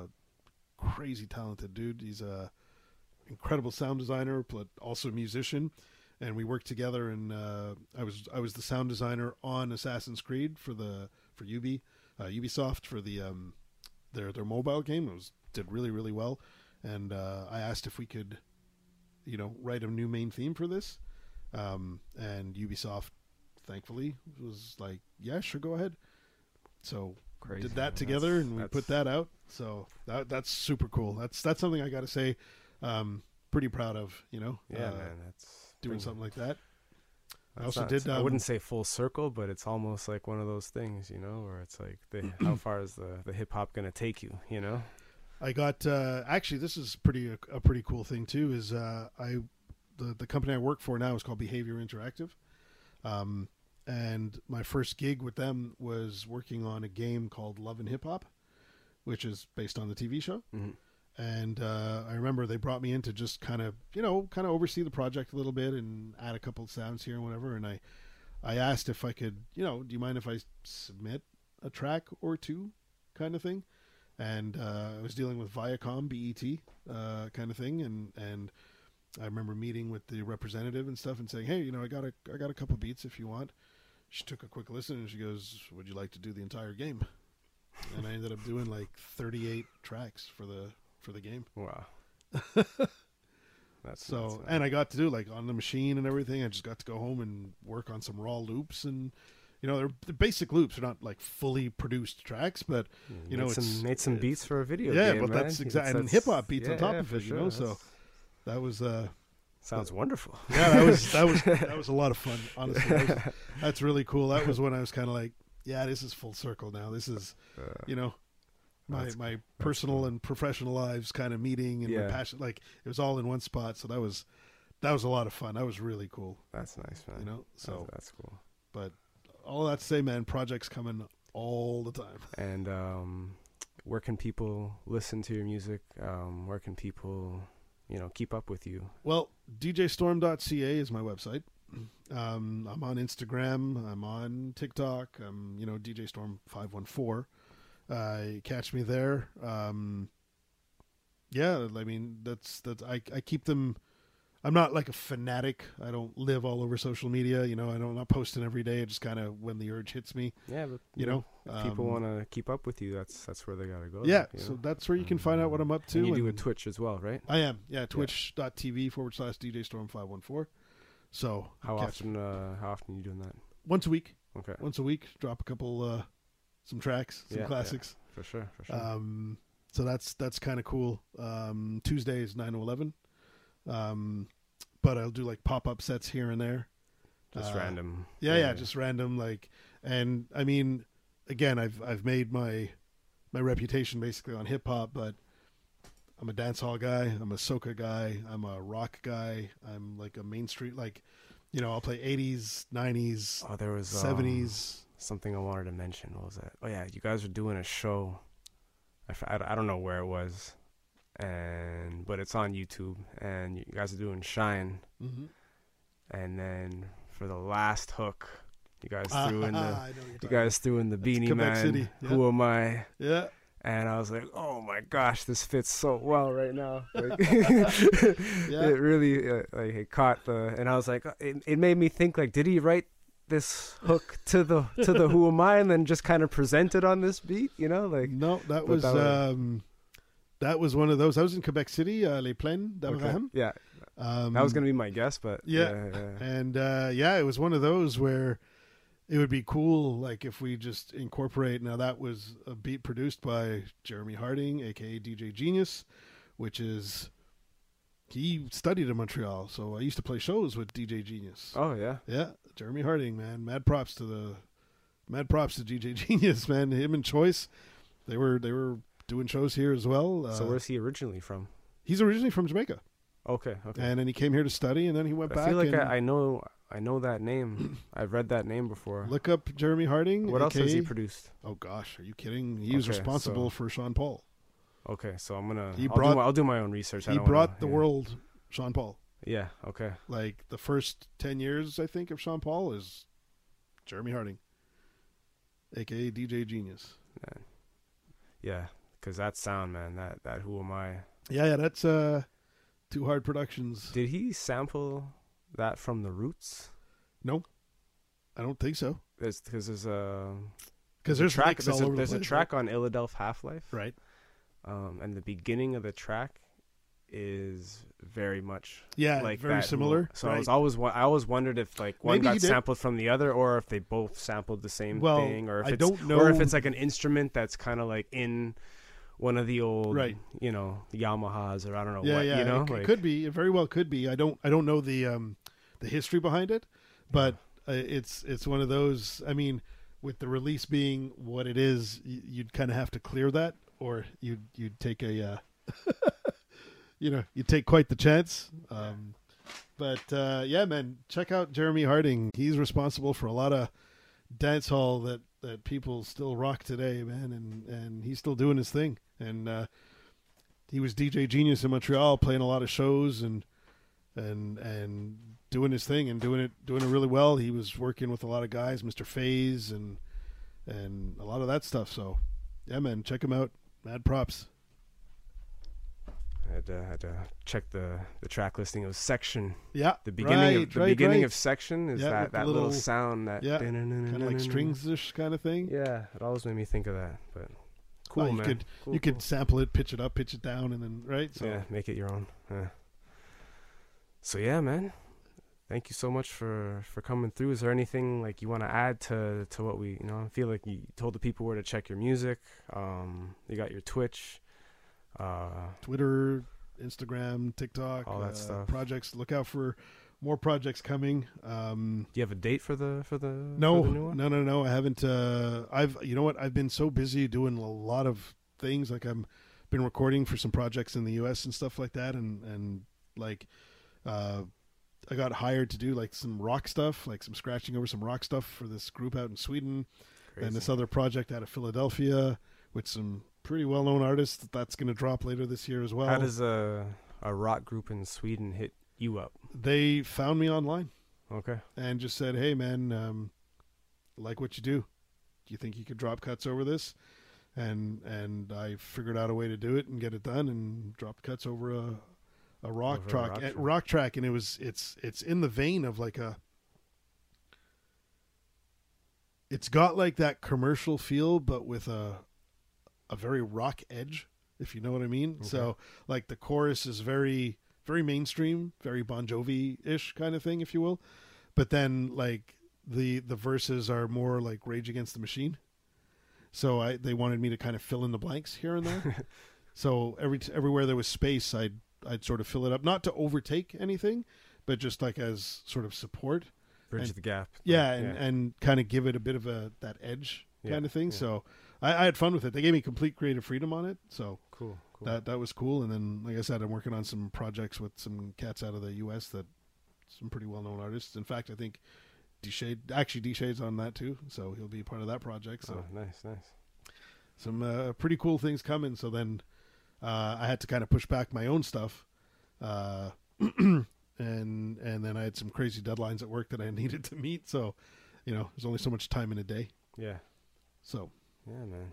crazy talented dude. He's a incredible sound designer, but also a musician. And we worked together. And uh, I was I was the sound designer on Assassin's Creed for the for Ubi, uh, Ubisoft for the um, their their mobile game. It was did really really well. And uh, I asked if we could, you know, write a new main theme for this. Um, and Ubisoft, thankfully, was like, yeah, sure, go ahead. So Crazy, did that man. together, That's- and we that's- put that out. So that that's super cool. That's that's something I got to say, um, pretty proud of. You know, Yeah, uh, man, that's doing pretty- something like that. I that's also not- did, I um, wouldn't say full circle, but it's almost like one of those things, you know, where it's like, the, how far is the the hip hop gonna take you? You know? I got uh, actually this is pretty a, a pretty cool thing too. Is uh, I the the company I work for now is called Behavior Interactive, um, and my first gig with them was working on a game called Love and Hip Hop, which is based on the T V show. Mm-hmm. And uh, I remember they brought me in to just kind of, you know, kind of oversee the project a little bit and add a couple of sounds here and whatever. And I, I asked if I could, you know, do you mind if I submit a track or two, kind of thing. And uh, I was dealing with Viacom, B E T, uh, kind of thing. And and I remember meeting with the representative and stuff and saying, hey, you know, I got a I got a couple beats if you want. She took a quick listen and she goes, would you like to do the entire game? And I ended up doing like thirty-eight tracks for the. for the game. Wow. That's so nuts, and I got to do like on the machine and everything. I just got to go home and work on some raw loops, and you know they're the basic loops. They're not like fully produced tracks, but you made know some, it's made some beats for a video yeah, game. but man. that's exactly It's- and that's- hip hop beats yeah, on top yeah, of for it, you sure. know. So That's- that was uh sounds wonderful. yeah, that was that was that was a lot of fun. Honestly, that was, that's really cool. That was when I was kind of like, yeah, this is full circle now. This is Uh, you know. My That's- my personal cool. and professional lives kind of meeting and my Yeah. passion, like it was all in one spot. So that was that was a lot of fun. That was really cool. that's nice, man. You know, so that's, that's cool. but all that to say, man, projects coming all the time. And um, where can people listen to your music? Um, where can people, you know, keep up with you? Well, d j storm dot c a is my website. Um, I'm on Instagram. I'm on TikTok. I'm you know D J Storm five one four. Uh, catch me there. Um, yeah, I mean that's that's I I keep them. I'm not like a fanatic. I don't live all over social media. You know, I don't I'm not posting every day. I just kind of when the urge hits me. Yeah, but You know, if people um, want to keep up with you, that's that's where they gotta go. Yeah, you so know? that's where you can find out what I'm up to. And you do a and- Twitch as well, right? I am, yeah. Twitch.tv forward slash D J Storm five one four. So How catch- often? Uh, how often are you doing that? Once a week. Okay, Once a week, drop a couple, uh, some tracks, some Yeah, classics. for sure, for sure. Um, so that's that's kind of cool. Um, Tuesday is nine to eleven. Um, but I'll do like pop up sets here and there. just uh, random. Yeah, yeah, just random like, and I mean, again, I've I've made my my reputation basically on hip hop, but I'm a dance hall guy. I'm a soca guy. I'm a rock guy. I'm like a Main Street, like, you know, I'll play eighties, nineties, Oh, there was um, seventies. something I wanted to mention. What was that? Oh yeah, you guys are doing a show. I, f- I, I don't know where it was, and but it's on YouTube, and you guys are doing Shine, Mm-hmm. and then for the last hook, you guys Ah, threw in the I know what you're you talking guys threw in the That's Beanie Quebec Man. City, yeah. Who am I? about. Yeah. And I was like, oh my gosh, this fits so well right now. Like, Yeah. It really uh, like it caught the, and I was like, it, it made me think like, did he write this hook to the to the Who Am I and then just kind of present it on this beat? You know, like No, that but was that was- um, that was one of those. I was in Quebec City, uh, Les Plaines okay. d'Abraham. yeah, Um, that was gonna be my guess, but yeah. yeah, yeah. And uh, yeah, it was one of those where it would be cool, like if we just incorporate. Now that was a beat produced by Jeremy Harding, aka D J Genius, which is he studied in Montreal, so I used to play shows with D J Genius. Oh yeah, Yeah, Jeremy Harding, man, mad props to the mad props to D J Genius, man. Him and Choice, they were they were doing shows here as well. Uh, so where's he originally from? he's originally from Jamaica, Okay, okay. and then he came here to study, and then he went I back. feel like and I, I know I know that name. I've read that name before. look up Jeremy Harding. What else has he A K A produced? Oh gosh, are you kidding? He was Okay, responsible so- for Sean Paul. Okay, so I'm gonna. He I'll, brought- do my, I'll do my own research. I He don't wanna- brought the yeah. world Sean Paul. Yeah. Okay. Like the first ten years, I think, of Sean Paul is Jeremy Harding, aka D J Genius. Yeah, because that sound, man. That that Who Am I? Yeah, yeah, that's uh, Too Hard Productions. Did he sample that from the Roots? No, I don't think so. There's because there's a Because a there's track. licks There's, all a, over there's the a place, track on Illadelph Half Life, right? um, and the beginning of the track is very much Yeah, like very that Who- similar. So right? I was always wa- I always wondered if like one Maybe he got did. sampled from the other, or if they both sampled the same Well, thing, or if I it's don't know. or if it's like an instrument that's kind of like in one of the old, Right. you know, Yamahas, or I don't know yeah, what, yeah, you know, it, c- like, could be. It very well could be. I don't. I don't know the um, the history behind it, but uh, it's it's one of those. I mean, with the release being what it is, y- you'd kind of have to clear that, or you you take a uh, you know you take quite the chance. Um, but uh, yeah, man, check out Jeremy Harding. He's responsible for a lot of dance hall that, that people still rock today, man, and, and he's still doing his thing. And uh, he was D J Genius in Montreal, playing a lot of shows and and and doing his thing and doing it doing it really well. He was working with a lot of guys, Mister Faze and and a lot of that stuff. So yeah, man, check him out. Mad props. I had, uh, had to check the, the track listing. It was Section. Yeah, the beginning right, of the right, beginning right. of Section is Yeah, that, with the that little- little, sound that yeah, kind of like strings-ish kind of thing. Yeah, it always made me think of that. But cool, Well, you man. could Cool, you cool. could sample it, pitch it up, pitch it down, and then right. So Yeah, make it your own. Yeah. So yeah, man. Thank you so much for, for coming through. Is there anything like you want to add to, to what we, you know, I feel like you told the people where to check your music. Um, you got your Twitch, uh, Twitter, Instagram, TikTok, All that uh, stuff. projects. Look out for more projects coming. Um, do you have a date for the, for the, no, for the new one? no, no, no. I haven't. Uh, I've. You know what? I've been so busy doing a lot of things. Like I'm been recording for some projects in the U S and stuff like that, and and like. Uh, I got hired to do like some rock stuff, like some scratching over some rock stuff for this group out in Sweden, Crazy. and this other project out of Philadelphia with some pretty well-known artists. That's going to drop later this year as well. How does a, a rock group in Sweden hit you up? They found me online Okay. and just said, "Hey, man, um, like what you do. Do you think you could drop cuts over this?" And and I figured out a way to do it and get it done, and dropped cuts over a. A rock Over a track, rock rock, track. rock track, and it was it's it's in the vein of like a. It's got like that commercial feel, but with a, a very rock edge, if you know what I mean. Okay. So like the chorus is very very mainstream, very Bon Jovi ish kind of thing, if you will, but then like the the verses are more like Rage Against the Machine. So I they wanted me to kind of fill in the blanks here and there. So every everywhere there was space, I'd I'd sort of fill it up, not to overtake anything, but just like as sort of support. Bridge And- the gap. Yeah, and, and kind of give it a bit of a that edge Yeah, kind of thing. yeah. So I, I had fun with it. They gave me complete creative freedom on it, so Cool, cool. that that was cool. And then, like I said, I'm working on some projects with some cats out of the U S that some pretty well known artists. In fact, I think D Shade actually D Shade's on that too, so he'll be part of that project. So Oh, nice, nice. some uh, pretty cool things coming. So then uh, I had to kind of push back my own stuff, uh, and and then I had some crazy deadlines at work that I needed to meet. So, you know, there's only so much time in a day. Yeah, So yeah, man.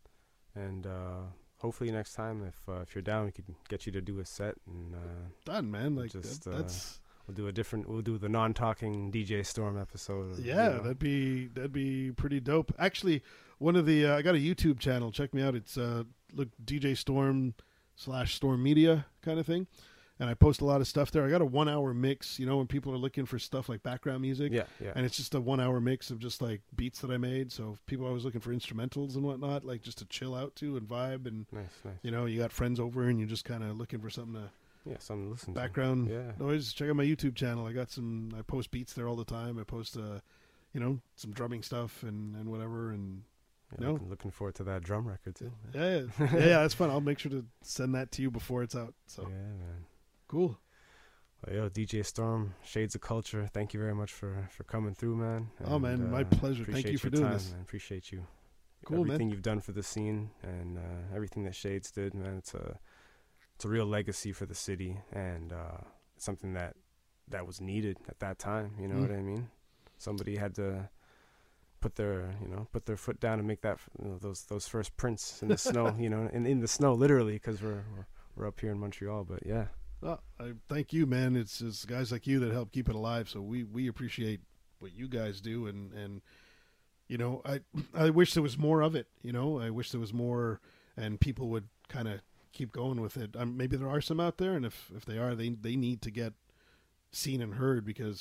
And uh, hopefully next time, if uh, if you're down, we could get you to do a set, and uh, done, man. Like Just, that, uh, that's we'll do a different. We'll do the non-talking D J Storm episode. of, you yeah, know. that'd be that'd be pretty dope. Actually, one of the uh, I got a YouTube channel. Check me out. It's uh, look D J Storm slash Storm Media kind of thing. And I post a lot of stuff there. I got a one hour mix, you know, when people are looking for stuff like background music. Yeah, yeah. And it's just a one hour mix of just like beats that I made. So if people are always looking for instrumentals and whatnot, like just to chill out to and vibe. And, Nice, nice. you know, you got friends over and you're just kind of looking for something to Yeah, something to listen background to. Yeah. noise. Check out my YouTube channel. I got some, I post beats there all the time. I post, uh, you know, some drumming stuff and, and whatever. And yeah no. looking, looking forward to that drum record too. yeah, yeah, yeah, that's fun. I'll make sure to send that to you before it's out. So Yeah, man. cool. Well, yo, D J Storm, Shades of Culture. Thank you very much for, for coming through, man. Oh, man, And, my uh, pleasure. Thank appreciate you for your doing time, this. Man. Appreciate you. Cool, man. everything you've done for the scene and uh, everything that Shades did, man. It's a it's a real legacy for the city, and uh, it's something that that was needed at that time. You know Mm. what I mean? Somebody had to put their you know put their foot down and make that you know, those those first prints in the snow. You know, in in the snow, literally, because we're, we're we're up here in Montreal. But yeah, Well, I thank you, man. It's, it's guys like you that help keep it alive. So we, we appreciate what you guys do, and, and you know, I I wish there was more of it. You know, I wish there was more, and people would kind of keep going with it. Um, maybe there are some out there, and if, if they are, they they need to get seen and heard, because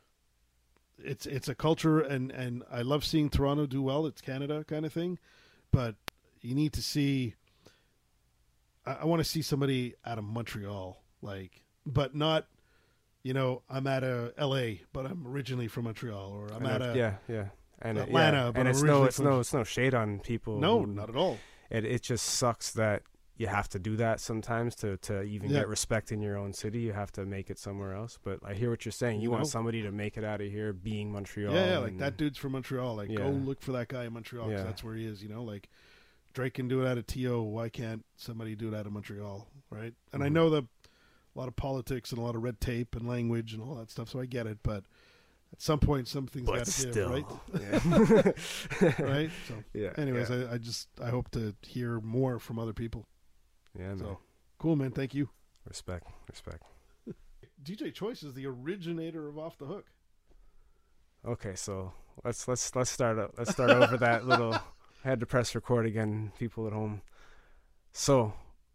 it's it's a culture, and, and I love seeing Toronto do well. It's Canada kind of thing, but you need to see. I, I want to see somebody out of Montreal. Like, but not, you know, I'm at a L A, but I'm originally from Montreal, or I'm And at uh, a yeah, yeah, and uh, Atlanta, yeah. but and it's originally no, it's from- no, it's no shade on people. no, who- not at all. it it just sucks that you have to do that sometimes to, to even Yeah. get respect in your own city. You have to make it somewhere else. But I hear what you're saying. You, You want know? somebody to make it out of here being Montreal. Yeah, yeah, like and- that dude's from Montreal. Like, Yeah. go look for that guy in Montreal 'cause Yeah. that's where he is. You know, like Drake can do it out of T O. Why can't somebody do it out of Montreal, right? And I Mhm. know that a lot of politics and a lot of red tape and language and all that stuff, so I get it. But at some point, something's got But to still. give, Yeah. right? Right. So, yeah. anyways, yeah. I, I just I hope to hear more from other people. yeah, man. So cool, man. Thank you. Respect. Respect. D J Choice is the originator of Off the Hook. Okay, so let's let's let's start up. Let's start over that little. I had to press record again, people at home. So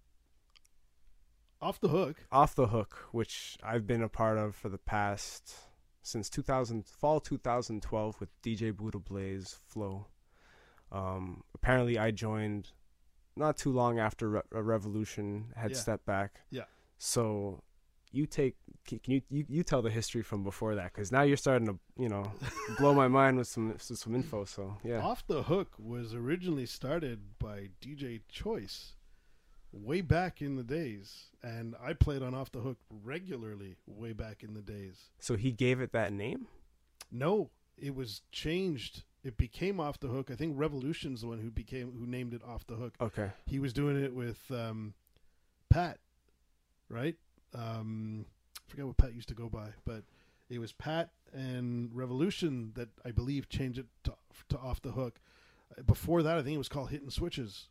Off the Hook. Off the Hook, which I've been a part of for the past since two thousand fall two thousand twelve with D J Buddha Blaze Flow. Um, apparently, I joined not too long after Re- a Revolution had Yeah. stepped back. Yeah. So you take can you you, you tell the history from before that, because now you're starting to you know blow my mind with some with some info. So yeah. Off the Hook was originally started by D J Choice way back in the days, and I played on Off the Hook regularly way back in the days. So he gave it that name. No, it was changed. It became Off the Hook. I think Revolution's the one who became who named it Off the Hook. Okay. He was doing it with um, Pat, right? Um, I forget what Pat used to go by, but it was Pat and Revolution that I believe changed it to, to Off the Hook. Uh, Before that, I think it was called Hitting Switches,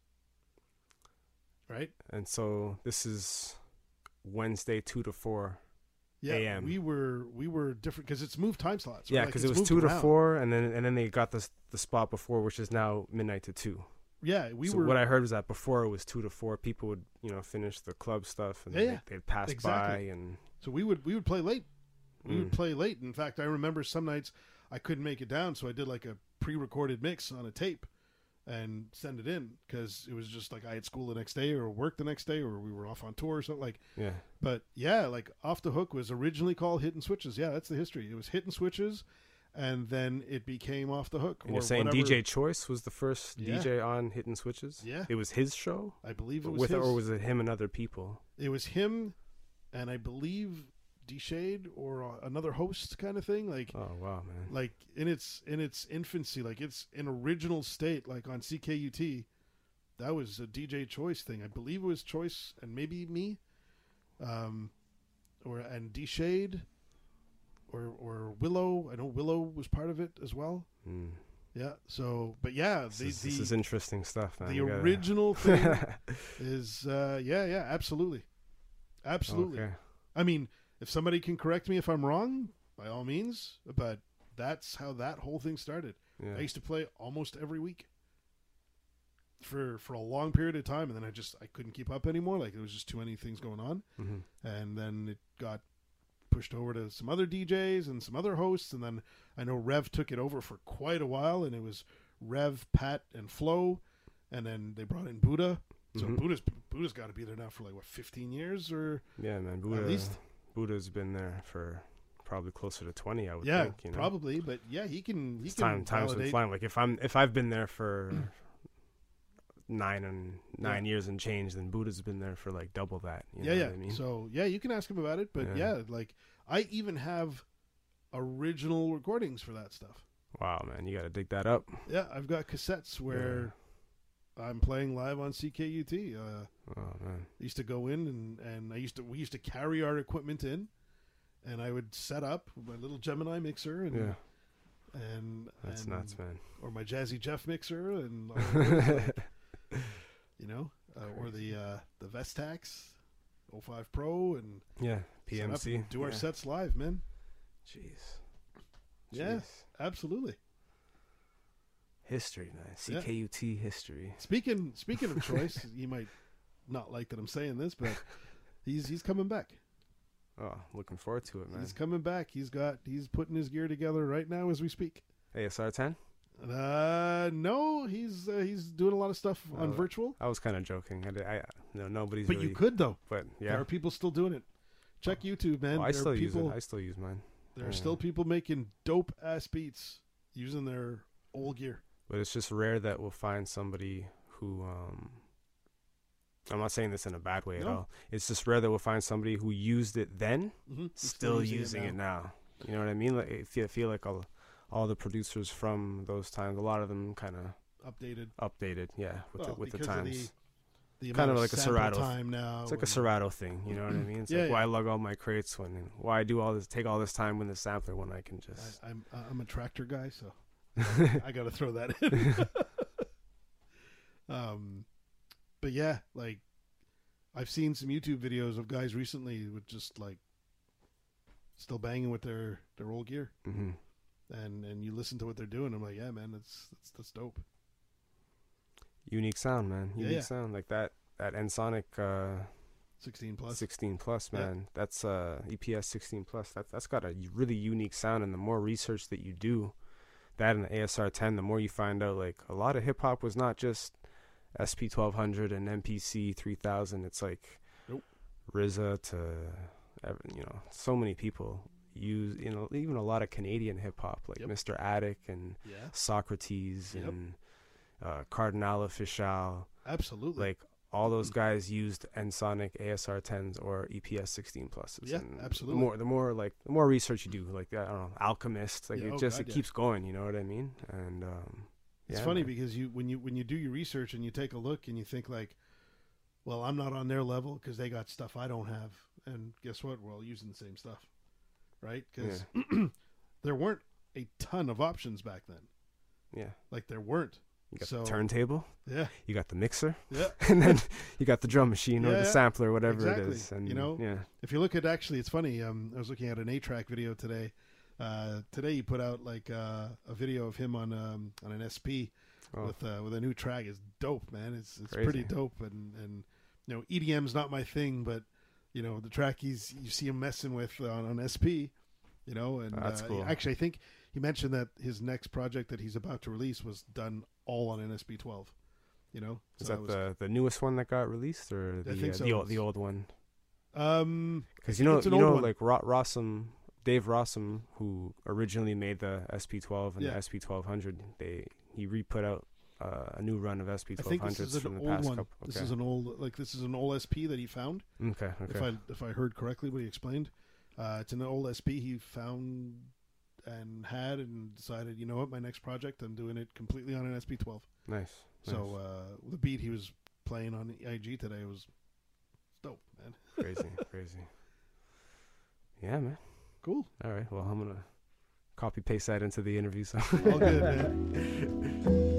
right? And so this is Wednesday two to four. Yeah, A M. we were we were different because it's moved time slots. Right? Yeah, Like, because it's it was moved two to around. four, and then and then they got the the spot before, which is now midnight to two. Yeah, we so were. what I heard was that before it was two to four, people would you know finish the club stuff and Yeah, yeah. they, they'd pass Exactly. by and So we would we would play late. We would Mm. play late. In fact, I remember some nights I couldn't make it down, so I did like a pre-recorded mix on a tape and send it in because it was just like I had school the next day or work the next day or we were off on tour or something like. yeah. But yeah, like Off the Hook was originally called Hitting Switches. Yeah, that's the history. It was Hitting Switches, and then it became Off the Hook. And or you're saying whatever. D J Choice was the first Yeah. D J on Hitting Switches? Yeah. It was his show? I believe it was With his. or was it him and other people? It was him, and I believe D Shade or uh, another host kind of thing. Like Oh wow, man. like in its in its infancy, like it's an original state, like on C K U T, that was a D J Choice thing. I believe it was Choice and maybe me, um, or and D Shade, or or Willow. I know Willow was part of it as well. Mm. Yeah. So, but yeah, This, the is, this the, is interesting stuff, man. the You gotta- original thing is uh, yeah yeah absolutely, absolutely. Okay. I mean, if somebody can correct me if I'm wrong, by all means. But that's how that whole thing started. Yeah. I used to play almost every week for for a long period of time, and then I just I couldn't keep up anymore. Like there was just too many things going on, Mhm. and then it got pushed over to some other D Js and some other hosts, and then I know Rev took it over for quite a while, and it was Rev, Pat, and Flo, and then they brought in Buddha. So Mhm. Buddha's Buddha's got to be there now for like what fifteen years or Yeah, man. Buddha, least- Buddha's been there for probably closer to twenty, I would yeah, think. You know? probably. But yeah, he can he It's can time time's been validate. flying. Like if I'm if I've been there for nine and nine years and change, then Buddha's been there for like double that. You yeah, know yeah. What I mean? So yeah, you can ask him about it. But yeah. Yeah. like I even have original recordings for that stuff. Wow, man, you got to dig that up. Yeah, I've got cassettes where I'm playing live on C K U T. Uh, Oh man, I used to go in and, and I used to we used to carry our equipment in, and I would set up my little Gemini mixer and yeah, and that's and, nuts, man. or my Jazzy Jeff mixer and all those, like, you know, uh, or the uh, the Vestax oh five Pro and Yeah, set up P M C. and do our yeah. sets live, man. Jeez. Yeah. Jeez. Absolutely. History, man. Yeah. C K U T history. Speaking speaking of Choice, you might not like that I'm saying this, but he's he's coming back. Oh, looking forward to it, man. He's coming back. He's got he's putting his gear together right now as we speak. A S R ten. Uh, no, he's uh, he's doing a lot of stuff on Oh, virtual. I was kind of joking. I, did, I no, nobody's. But really, you could though. But There yeah, are people still doing it. Check YouTube, man. Well, I there still are use people. it. I still use mine. There are Yeah. still people making dope ass beats using their old gear. But it's just rare that we'll find somebody who um I'm not saying this in a bad way No. at all. It's just rare that we'll find somebody who used it then, Mm-hmm. still using it now. You know what I mean? Like, I feel, I feel like all, all the producers from those times, a lot of them kind of Updated. updated, yeah, with Well, the, with the because of times. The, the Kind amount of like a sample Serato. time now. It's like a and- Serato thing, you know what I mean? It's Yeah, like why yeah. I lug all my crates when, why I do all this, take all this time with the sampler when I can just. I, I'm I'm a tractor guy, so I got to throw that in. um, but yeah, like I've seen some YouTube videos of guys recently with just like still banging with their, their old gear, hmm and and you listen to what they're doing. I'm like, yeah, man, that's that's that's dope. Unique sound, man. Yeah, Unique yeah. sound like that. That Ensoniq uh, Sixteen plus. sixteen plus, Yeah. man. That's uh, E P S sixteen plus. That's that's got a really unique sound, and the more research that you do, that and the A S R ten, the more you find out. Like a lot of hip hop was not just S P twelve hundred and M P C three thousand. It's like Nope. R Z A to ev- you know, so many people use, you know, even a lot of Canadian hip hop like Yep. Mister Attic and Yeah, Socrates Yep. and uh, Cardinal Official. absolutely. Like all those guys used Ensoniq A S R tens or E P S sixteen pluses. Yeah, and absolutely. The more, the more like the more research you do, like I don't know, Alchemist, like Yeah, it oh just God, it yeah. keeps going. You know what I mean? And um, It's yeah, funny man. because you when you when you do your research and you take a look and you think like, well, I'm not on their level because they got stuff I don't have, and guess what? We're all using the same stuff, right? Because there weren't a ton of options back then. yeah, Like there weren't. you got So- the turntable, Yeah, you got the mixer, yeah. and then you got the drum machine or Yeah, the yeah. sampler, whatever Exactly. it is. And You know? yeah, If you look at actually, it's funny. Um, I was looking at an eight-track video today. Uh, today he put out like uh, a video of him on um, on an S P oh, with uh, with a new track. It's dope, man. It's it's Crazy. pretty dope. And and you know, E D M's not my thing, but you know, the track he's you see him messing with on, on S P. You know, and That's uh, cool. actually, I think he mentioned that his next project that he's about to release was done all on an S P twelve. You know, is So that was- the the newest one that got released or the think uh, so. the old the old one? um Because you know, It's an you old know, one. like Ro- Rossum, Dave Rossum, who originally made the S P twelve and Yeah. the S P twelve hundred, they he re-put out uh, a new run of S P I twelve think this hundreds is from an the old past one. couple. This Okay. is an old like this is an old S P that he found. okay, okay, If I if I heard correctly what he explained, uh, it's an old S P he found and had and decided, you know what, my next project I'm doing it completely on an S P twelve. nice. So nice. uh, the beat he was playing on I G today was dope, man. crazy, crazy. Yeah, man. Cool. All right. Well, I'm gonna copy paste that into the interview. So All good, man.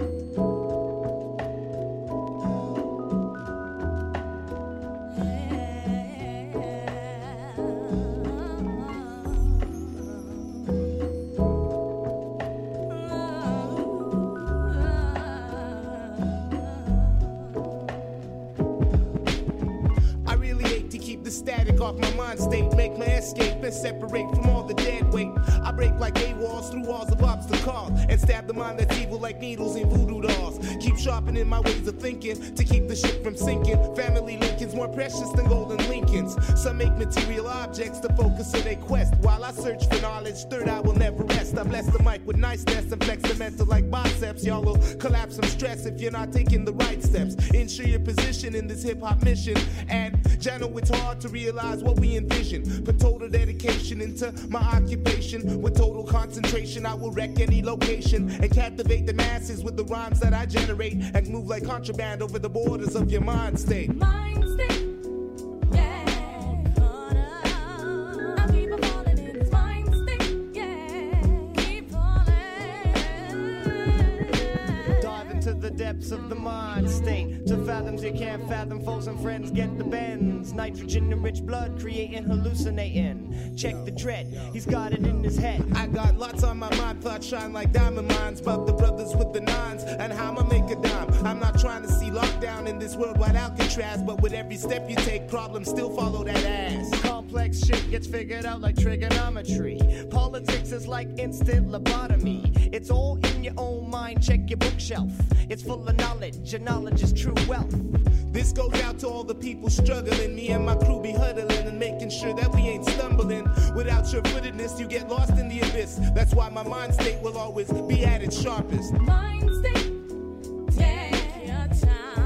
I really hate to keep the static off my mind state, make my escape and separate from all the dead weight. I break like A-walls through walls of obstacles and stab the mind that's evil like needles in voodoo dolls. Keep sharpening my ways of thinking to keep the ship from sinking. Family Lincoln's more precious than golden Lincolns. Some make material objects the focus of their quest. While I search for knowledge, third eye will never rest. I bless the mic with niceness and flex the mental like biceps. Y'all will collapse from stress if you're not taking the right steps. Ensure your position in this hip-hop mission. And Jano, it's hard to realize what we envision. Put total dedication into my occupation. With total concentration, I will wreck any location and captivate the masses with the rhymes that I generate and move like contraband over the borders of your mind state. Mind state, yeah. I keep on falling in this mind state, yeah. Keep falling. Dive into the depths of the mind state. To fathoms you can't fathom, foes and friends get the bends. Nitrogen and rich blood creating, hallucinating. Check the dread, he's got it in his head. I got lots on my mind, thoughts shine like diamond mines. About the brothers with the nines and how I'ma make a dime. I'm not trying to see lockdown in this worldwide Alcatraz, but with every step you take, problems still follow that ass. Complex shit gets figured out like trigonometry. Politics is like instant lobotomy. It's all in your own mind, check your bookshelf. It's full of knowledge, and knowledge is true wealth. This goes out to all the people struggling. Me and my crew be huddling and making sure that we ain't stumbling. Without your footedness, you get lost in the abyss. That's why my mind state will always be at its sharpest. Mind state, take your time.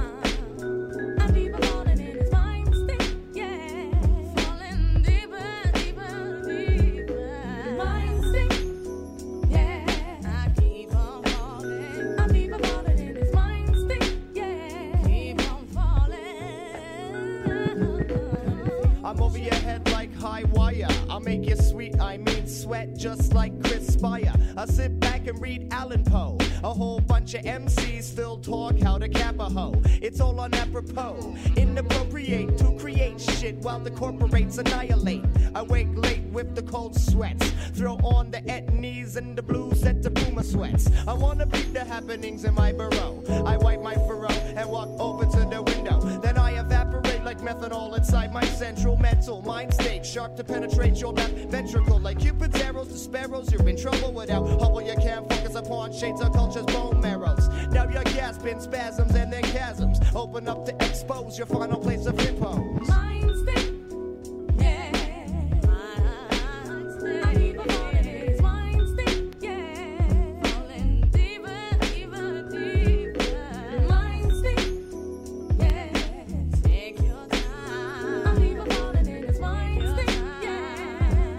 I sit back and read Allan Poe. A whole bunch of M Cs still talk how to cap a hoe. It's all on apropos. Inappropriate to create shit while the corporates annihilate. I wake late with the cold sweats. Throw on the etnies and the blues set to Puma sweats. I wanna beat the happenings in my burrow. I wipe my furrow and walk over to the window. Then I evaporate like methanol inside my central mental mind state. Sharp to penetrate your left ventricle. Like Cupid's arrows to sparrows, you're in trouble without Hubble. You can't focus upon shades of culture's bone marrows. Now you're gasping spasms and then chasms. Open up to expose your final place of repose. Mind state, yeah. Mind state, deeper falling in his mind state, yeah. Falling deeper, deeper, deeper. Mind state, yeah. Take your time. I'm deeper falling in his mind state, yeah.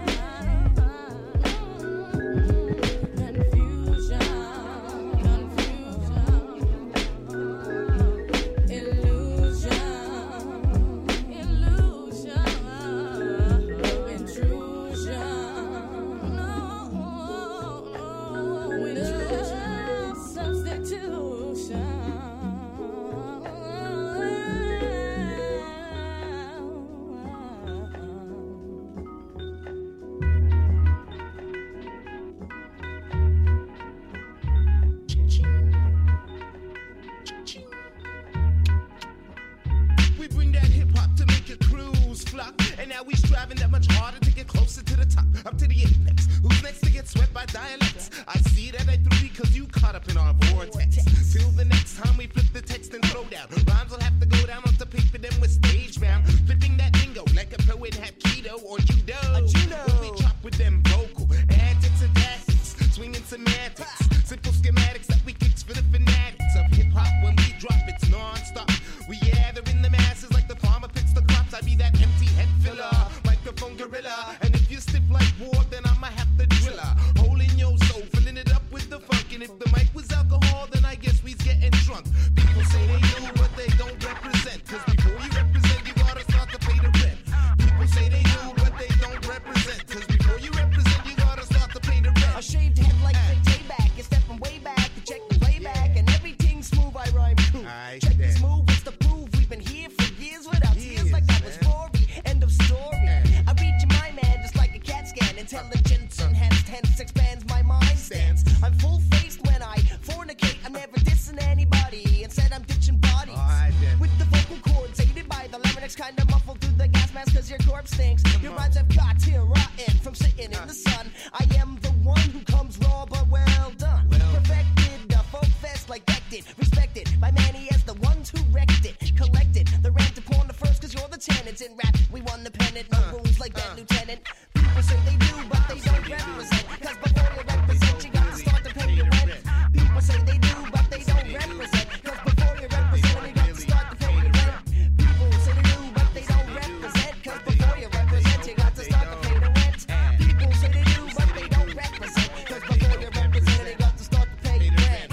Confusion, confusion, illusion. now we striving that much harder to get closer to the top, up to the apex. Who's next to get swept by dialects? I see that I threw because you caught up in our vortex. Till the next time we flip the text and throw down, rhymes will have to go down off the paper, then we're stage bound. Flipping that lingo like a poet had keto or judo. When we chop with them vocal antics and tactics, swinging semantics, simple schematics that we fix for the fanatics of hip hop. When we drop, it's non-stop. We gather in the masses like the farmer picks the crops. I be that empty head filler, microphone gorilla. And if you stiff like war, then I'ma have the driller. Hole in your soul, filling it up with the funk. And if the mic was alcohol, then I guess we's getting drunk. People say they do, but they don't represent. Cause before you represent, you gotta start to pay the rent. People say they do, but they don't represent. Cause before you represent, you gotta start to pay the rent. A shaved head like the J-back. You're stepping way back to check the playback. And everything's smooth, I rhyme cool. Aight, Check this then. move, what's the proof? We've been here for years without tears Years, like that was man. Rory. End of story. I read your mind, man, just like a CAT scan. Intelligence enhanced, hence expands my mind stance. I'm full-faced when I fornicate. I'm never dissing anybody. Instead, I'm ditching bodies. Alright, then. With the vocal cords aided by the larynx, kind of muffled through the gas mask cause your corpse stinks. Your rhymes have got here rotten from sitting in the sun. I am the one who comes raw but well done. Perfected the folk fest like Bected. Respected by many as the ones who wrecked it. Collected the rent upon the first cause you're the tenants in rap. We won the pennant, no rules like that, lieutenant. People say they do but they don't represent. Cause before you represent you got to start to pay your rent. People say they do but they don't represent. Cause before you represent you got to start to pay your rent. People say they do but they don't represent. Cause before you represent you got to start to pay the rent. People say they do but they don't represent. Cause before you represent you got to start to pay your rent.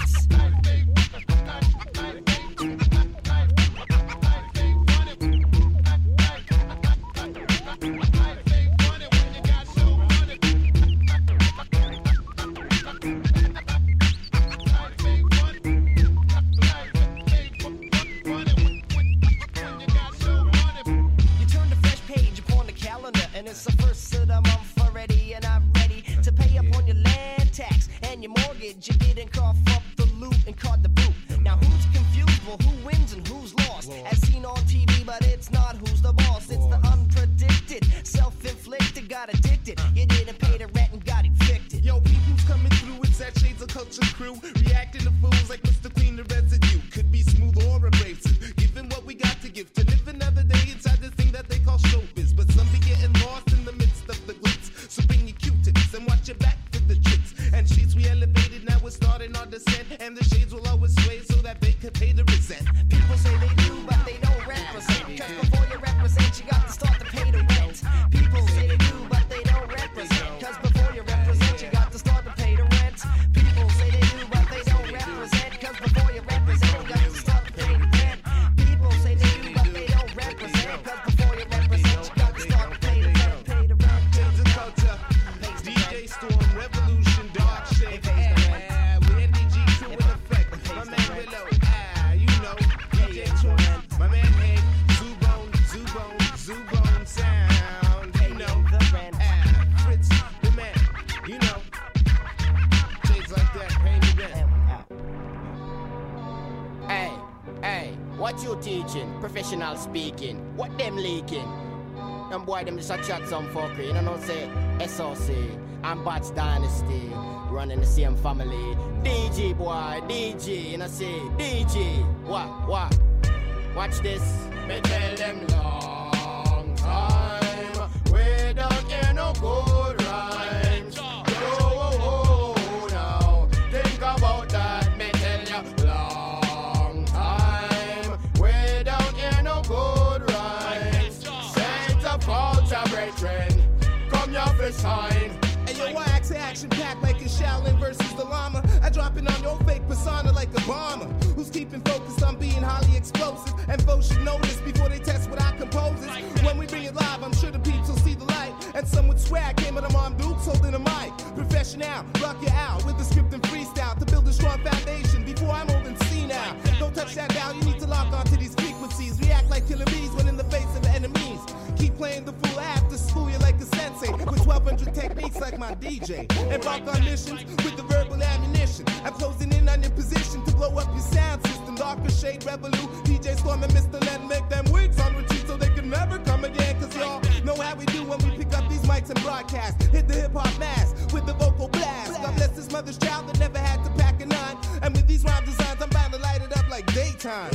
You turn the fresh page upon the calendar, and it's the first of the month already, and I'm ready to pay up on your land tax and your mortgage. You didn't cough up the loot and caught the boot. Now who's confused? Well, who wins and who's lost? As seen on T V, but it's not who's the boss. It's the unpredicted, self-inflicted, got addicted. You didn't pay the rent and got evicted. Yo, people's coming through, it's that Shades of Culture crew. Reacting to fools like Mister Clean, the residue. Could be smooth or abrasive. Given what we got to give to live another day inside this thing that they call showbiz. But some be getting lost in the midst of the glitz. So bring your Q-tips and watch your back for the tricks. And sheets we elevated, now we're starting our descent. And the shades will always sway so that they could pay the resent. People say they do, but they don't represent. Cause before you represent, you got to start to pay the rent. People say they do, but they don't represent. Cause before you represent, you got to start to pay the rent. People say they do, but they don't represent. Cause before you represent, you got to start to pay the rent. People say they do, but they don't represent. Cause before you represent, you got to start to pay the rent. Pay the rent. Shades of Culture, D J Storm, Revolution, Dark Shade. What you teaching? Professional speaking. What them leaking? Them boy them just a chat some fuckery. You know what I'm saying? S O C and Bats Dynasty. Running the same family. D G boy, D G. You know say D G. What? What? Watch this. Me tell them long time. We don't hear no good rhymes. Oh, now think about that. Me tell you long time. We don't hear no good rhymes. Saints of culture, brethren. Come your first sign. Hey yo, I act action packed like it's Shaolin versus the llama. I drop it on your fake persona like Obama, who's keeping focused on being highly explosive. And folks should notice before they test what I composes. When we bring it live, I'm sure the peeps will see the light. And some would swear I came out of Mom Dukes holding a mic. Professional, rock you out with the script and freestyle to build a strong foundation before I'm old and see now. Don't touch that dial, you need to lock onto these frequencies. React like killer bees when in the face of enemies. Keep playing the fool, I have to school you like a sensei with twelve hundred techniques like my D J. Embark on missions with the verbal ammunition. I'm closing in on your position to blow up your sound system. Darker shade, Revolut, D J Storm and Mister Len make them wigs on retreat so they can never come again. Cause y'all know how we do when we pick up these mics and broadcast. Hit the hip hop mass with the vocal blast. God bless his mother's child that never had to pack a nine. And with these rhyme designs, I'm bound to light it up like daytime.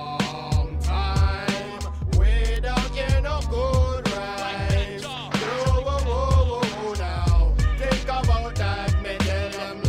Long time, we don't hear no good rhymes. Whoa, whoa, whoa, whoa, now think about that, me tell them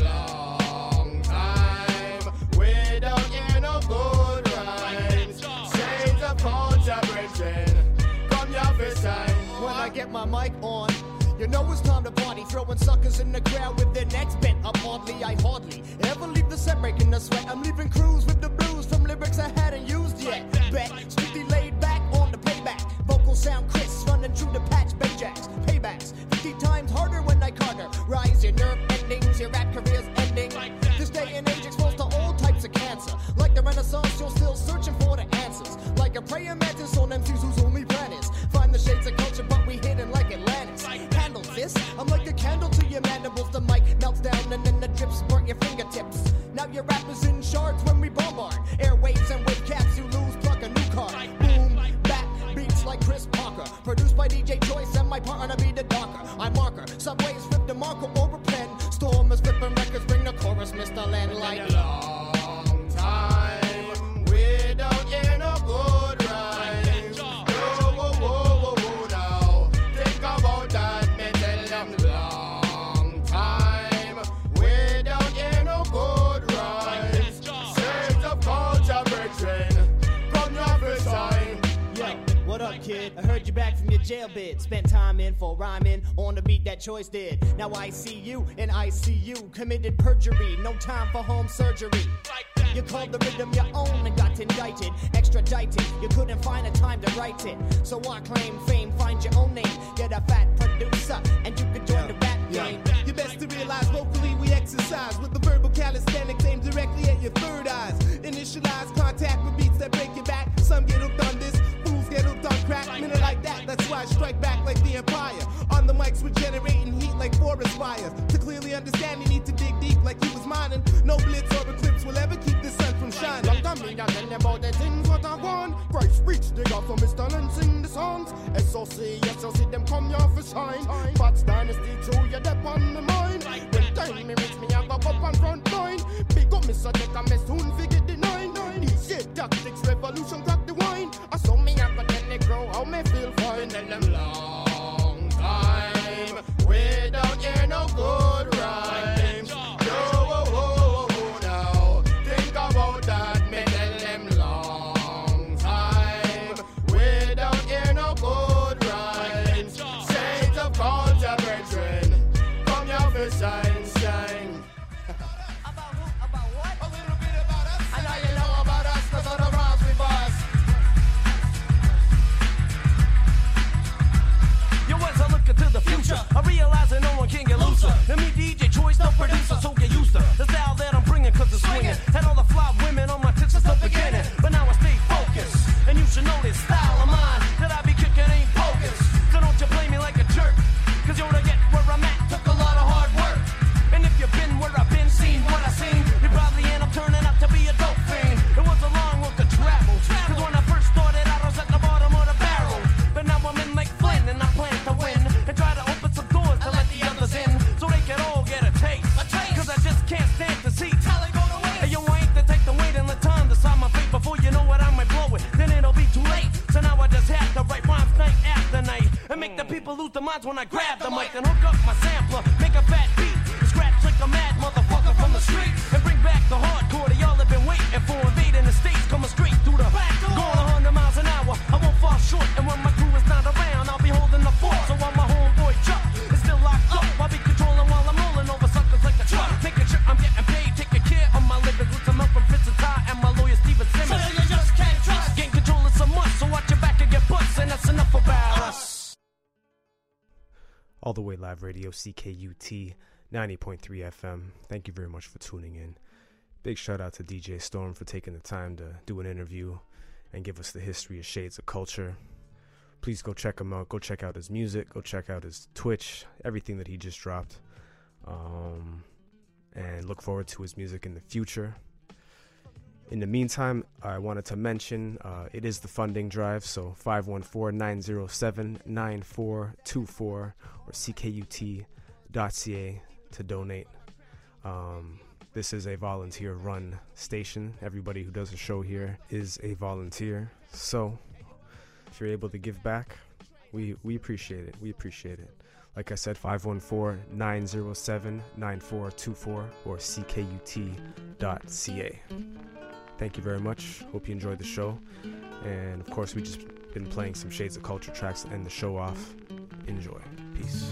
long time. We don't hear no good rhymes. Saints of culture, brethren, come your first time. When I get my mic on, you know it's time to party, throwing suckers in the crowd with their necks bent up oddly. I hardly ever leave the set breaking the sweat. I'm leaving crews with the blues from lyrics I hadn't used yet. Bet, strictly laid back on the playback. Vocals sound crisp, running through the patch, Bayjacks, paybacks. fifty times harder when I Carter. Rise your nerve endings, your rap career's ending. This day and age exposed to all types of cancer. Like the Renaissance, you're still searching for the answers. Like a praying mantis on M Cs whose only plan is find the shades of culture, but we hidden like Atlantis. Handle this, I'm like a candle to your mandibles. The mic melts down and then the drips burnt your fingertips. Now your rappers in shards when we bombard. Airwaves and wave caps, you lose, plug a new card. Boom, back, beats like Chris Parker. Produced by D J Choice and my partner be the darker. I marker, subways flip the marker over pen. Stormers flipping records, bring the chorus, Mister Landlight. Long time, we don't hear no good rhymes. Whoa, whoa, whoa, whoa, whoa, now think about that, me tell them long time. We don't hear no good rhymes. Saints of culture, brethren, come your first time. Yo, what up, kid? I heard you back from your jail bid. Spent time in for rhyming on the beat that Choice did. Now I see you in I C U. Committed perjury, no time for home surgery. You called the rhythm your own and got indicted. Extradited, you couldn't find a time to write it. So I claim fame, find your own name. Get a fat producer, and you can join the rap game. You best to realize vocally we exercise with the verbal calisthenics aimed directly at your third eyes. Initialize contact with beats that break your back. Some get hooked on this, fools get hooked on crack. Minute like that, that's why I strike back like the Empire. On the mics we're generating heat like forest fires. To clearly understand you need to dig deep like you was mining. No blitz or eclipse will ever keep the sun from shining. Long time me not tell them about the things what I want. Christ reach the God for Mister Len sing the songs. S O C, S O C them come your for shine. Bats Dynasty too, you dep on the mind. When time me reach me I go up on front line. Big up Mister Tech and me soon forget the nine. These shit tactics revolution crack the wine. I saw me I go tell the crow how me feel fine. Tell them long time we don't hear no good rhymes. Yo, whoa, whoa, whoa, now think about that. Me tell them long time we don't hear no good rhymes. Saints of culture, brethren, come your first shine, shine. About who? About what? A little bit about us. I know you know about us, cause of the rhymes we bust. Yo, as I look into the future, I realize that no one can get looser than me, D J Choice, no producer, so get used to the style that I'm bringing, cause it's swinging. Had all the fly women on my tits since the beginning, but now I stay focused. And you should know this style of mine that I be kicking ain't bogus. So don't you play me like a jerk, cause you're to get where I'm at took a lot of hard work. And if you've been where I've been, seen what I seen, you probably end up turning out to be a dope fiend. It was a long road to travel, travel. minds when I grab the mic and hook up my sampler, make a fat beat, scratch like a mad motherfucker from the street, and bring back the hardcore that y'all have been waiting for. Invading the states, coming straight through the back door. Going a hundred miles an hour, I won't fall short. And when my crew is not around, I'll be holding the fort. So while my homeboy Chuck is still locked up, I'll be controlling while I'm rolling over suckers like a truck. Making sure I'm getting paid, taking care of my living with some help from Fitz and Ty and my lawyer Steven Simmons. So you just can't trust. Gain control is a must, so watch your back and get butts, and that's enough about us. All the way live radio, C K U T ninety point three F M. Thank you very much for tuning in. Big shout out to D J Storm for taking the time to do an interview and give us the history of Shades of Culture. Please go check him out. Go check out his music. Go check out his Twitch, everything that he just dropped. Um, and look forward to his music in the future. In the meantime, I wanted to mention uh, it is the funding drive, so five one four, nine zero seven, nine four two four or C K U T dot C A to donate. Um, this is a volunteer-run station. Everybody who does a show here is a volunteer. So if you're able to give back, we, we appreciate it. We appreciate it. Like I said, five one four, nine zero seven, nine four two four or C K U T dot C A. Thank you very much. Hope you enjoyed the show. And of course, we just been playing some Shades of Culture tracks to end the show off. Enjoy. Peace.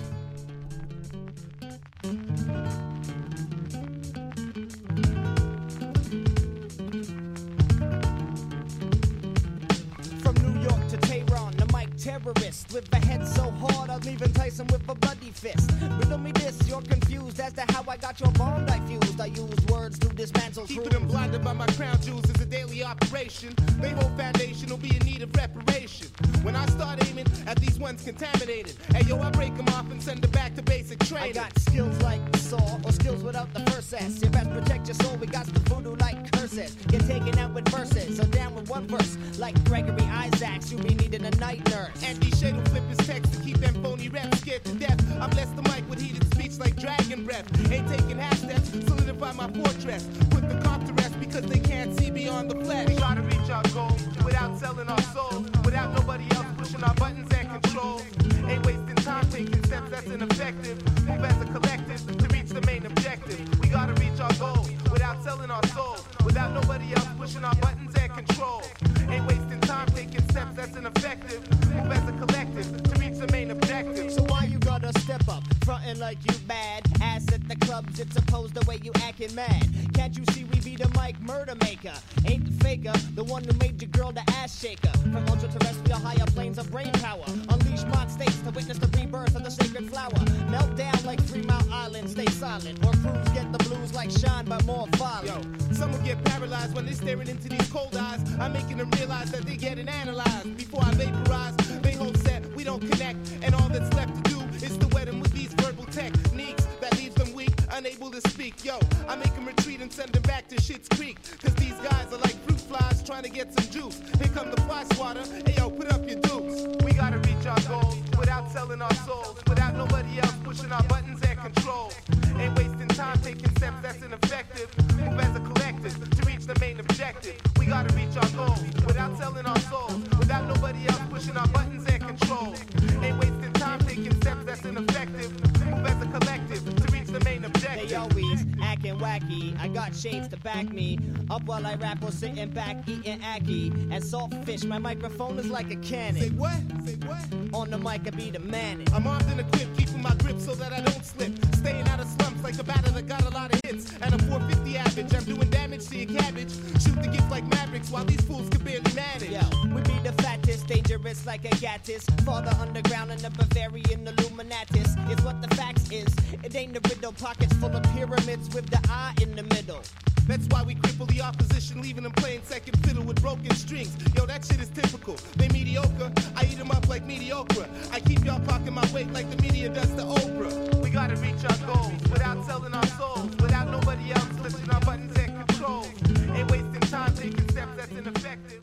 From New York to Tehran, the mic terrorist with a head so hard I'll even Tyson with a bloody fist. Riddle me this, you're confused as to how I got your bomb diffused. I used words to dismantle Keeping truth. them blinded by my crown jewels is a daily operation. They whole foundation will be in need of reparation. When I start aiming at these ones contaminated, hey yo, I break them off and send them back to basic I training. got skills like saw, or skills without the first S. You best protect your soul, we got the voodoo like curses. Get taken out with verses, or down with one verse. Like Gregory Isaacs, you be needing a night nurse. And these shade will flip his text to keep them phony reps scared to death. I bless the mic with heated speech like dragon breath. Ain't taking half steps, solidify my fortress. Put the cop to rest because they can't see beyond the flesh. We try to reach our goal without selling our soul, without nobody else pushing our buttons and control. Ain't wasting time taking steps that's ineffective. Move as a collective to reach the main objective. We gotta reach our goal without selling our soul, without nobody else pushing our buttons and control. Ain't wasting time taking steps that's ineffective. Move as a collective to reach the main objective. So why you gotta step up, frontin' like you bad? Ass at the clubs, it's opposed the way you actin' mad. Can't you see we be the mic murder maker? Ain't the faker, the one who made your girl the ass shaker. From ultra-terrestrial higher planes of brain power. Unleash mod states to witness the rebirth of the sacred flower. Melt down like Three Mile Island, stay silent. Or crews get the blues like Shine, but more violent. Yo, some will get paralyzed when they're staring into these cold eyes. I'm making them realize that they're getting analyzed. Before I vaporize, they whole set, we don't connect. And all that's left to do is to wet them with these verbal techniques that leaves them weak, unable to speak. Yo, I make them retreat and send them back to Schitt's Creek. Cause these guys are like fruit flies trying to get some juice. Here come the fly swatter, hey yo, put up your dukes. We gotta reach our goals without selling our souls, without nobody else pushing our buttons and control. Ain't wasting time taking steps that's ineffective. Move as a collective to reach the main objective. We gotta reach our goals without selling our souls, without nobody else pushing our buttons and control. Ain't wasting time taking steps that's ineffective. Move as a collective to reach the main objective. They always acting wacky. I got shades to back me. Up while I rap or sitting back eating ackee. And saltfish, my microphone is like a Say cannon. what? Say what? On the mic, I be the man. I'm armed and equipped, keeping my grip so that I don't slip. Staying out of slumps like a batter that got a lot of hits. And a four fifty average, I'm doing damage to your cabbage. Shoot the gift like Mavericks while these fools can barely manage. Yo, we be the fattest, dangerous like a gatis. Farther underground in the Bavarian Illuminatis. Is what the facts is. It ain't the riddle, pockets full of pyramids with the eye in the middle. That's why we cripple the opposition, leaving them playing second fiddle with broken strings. Yo, that shit is typical. They mediocre, I eat them up like mediocre. I keep y'all pocking my weight like the media does to Oprah. We gotta reach our goals without selling our souls, without nobody else pushing our buttons and control. Ain't wasting time taking steps that's ineffective.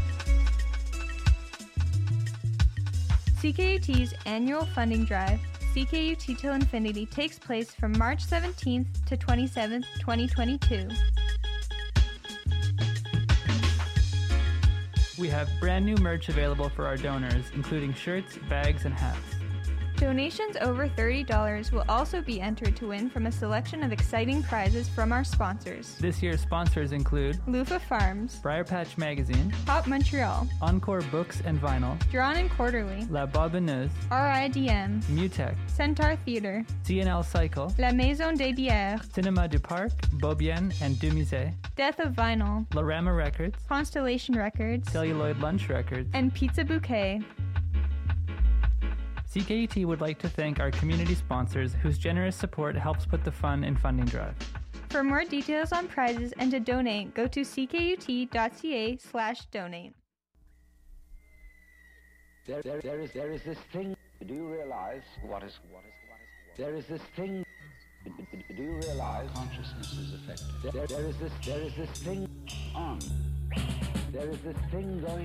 C K U T's annual funding drive, C K U T Till Infinity takes place from March seventeenth to twenty-seventh, twenty twenty-two. We have brand new merch available for our donors, including shirts, bags, and hats. Donations over thirty dollars will also be entered to win from a selection of exciting prizes from our sponsors. This year's sponsors include Lufa Farms, Briar Patch Magazine, Pop Montreal, Encore Books and Vinyl, Drawn and Quarterly, La Barbeneuse, R I D M, Mutech, Centaur Theatre, C N L Cycle, La Maison des Bières, Cinema du Parc, Beaubien and Du Musée, Death of Vinyl, Lorama Records, Constellation Records, Celluloid Lunch Records, and Pizza Bouquet. C K U T would like to thank our community sponsors whose generous support helps put the fun in funding drive. For more details on prizes and to donate, go to ckut.ca slash donate. There, there, there is, there is this thing. Do you realize what is, what is, what is? There is this thing. Do you realize consciousness is affected? There, there is this, there is this thing on. There is this thing going.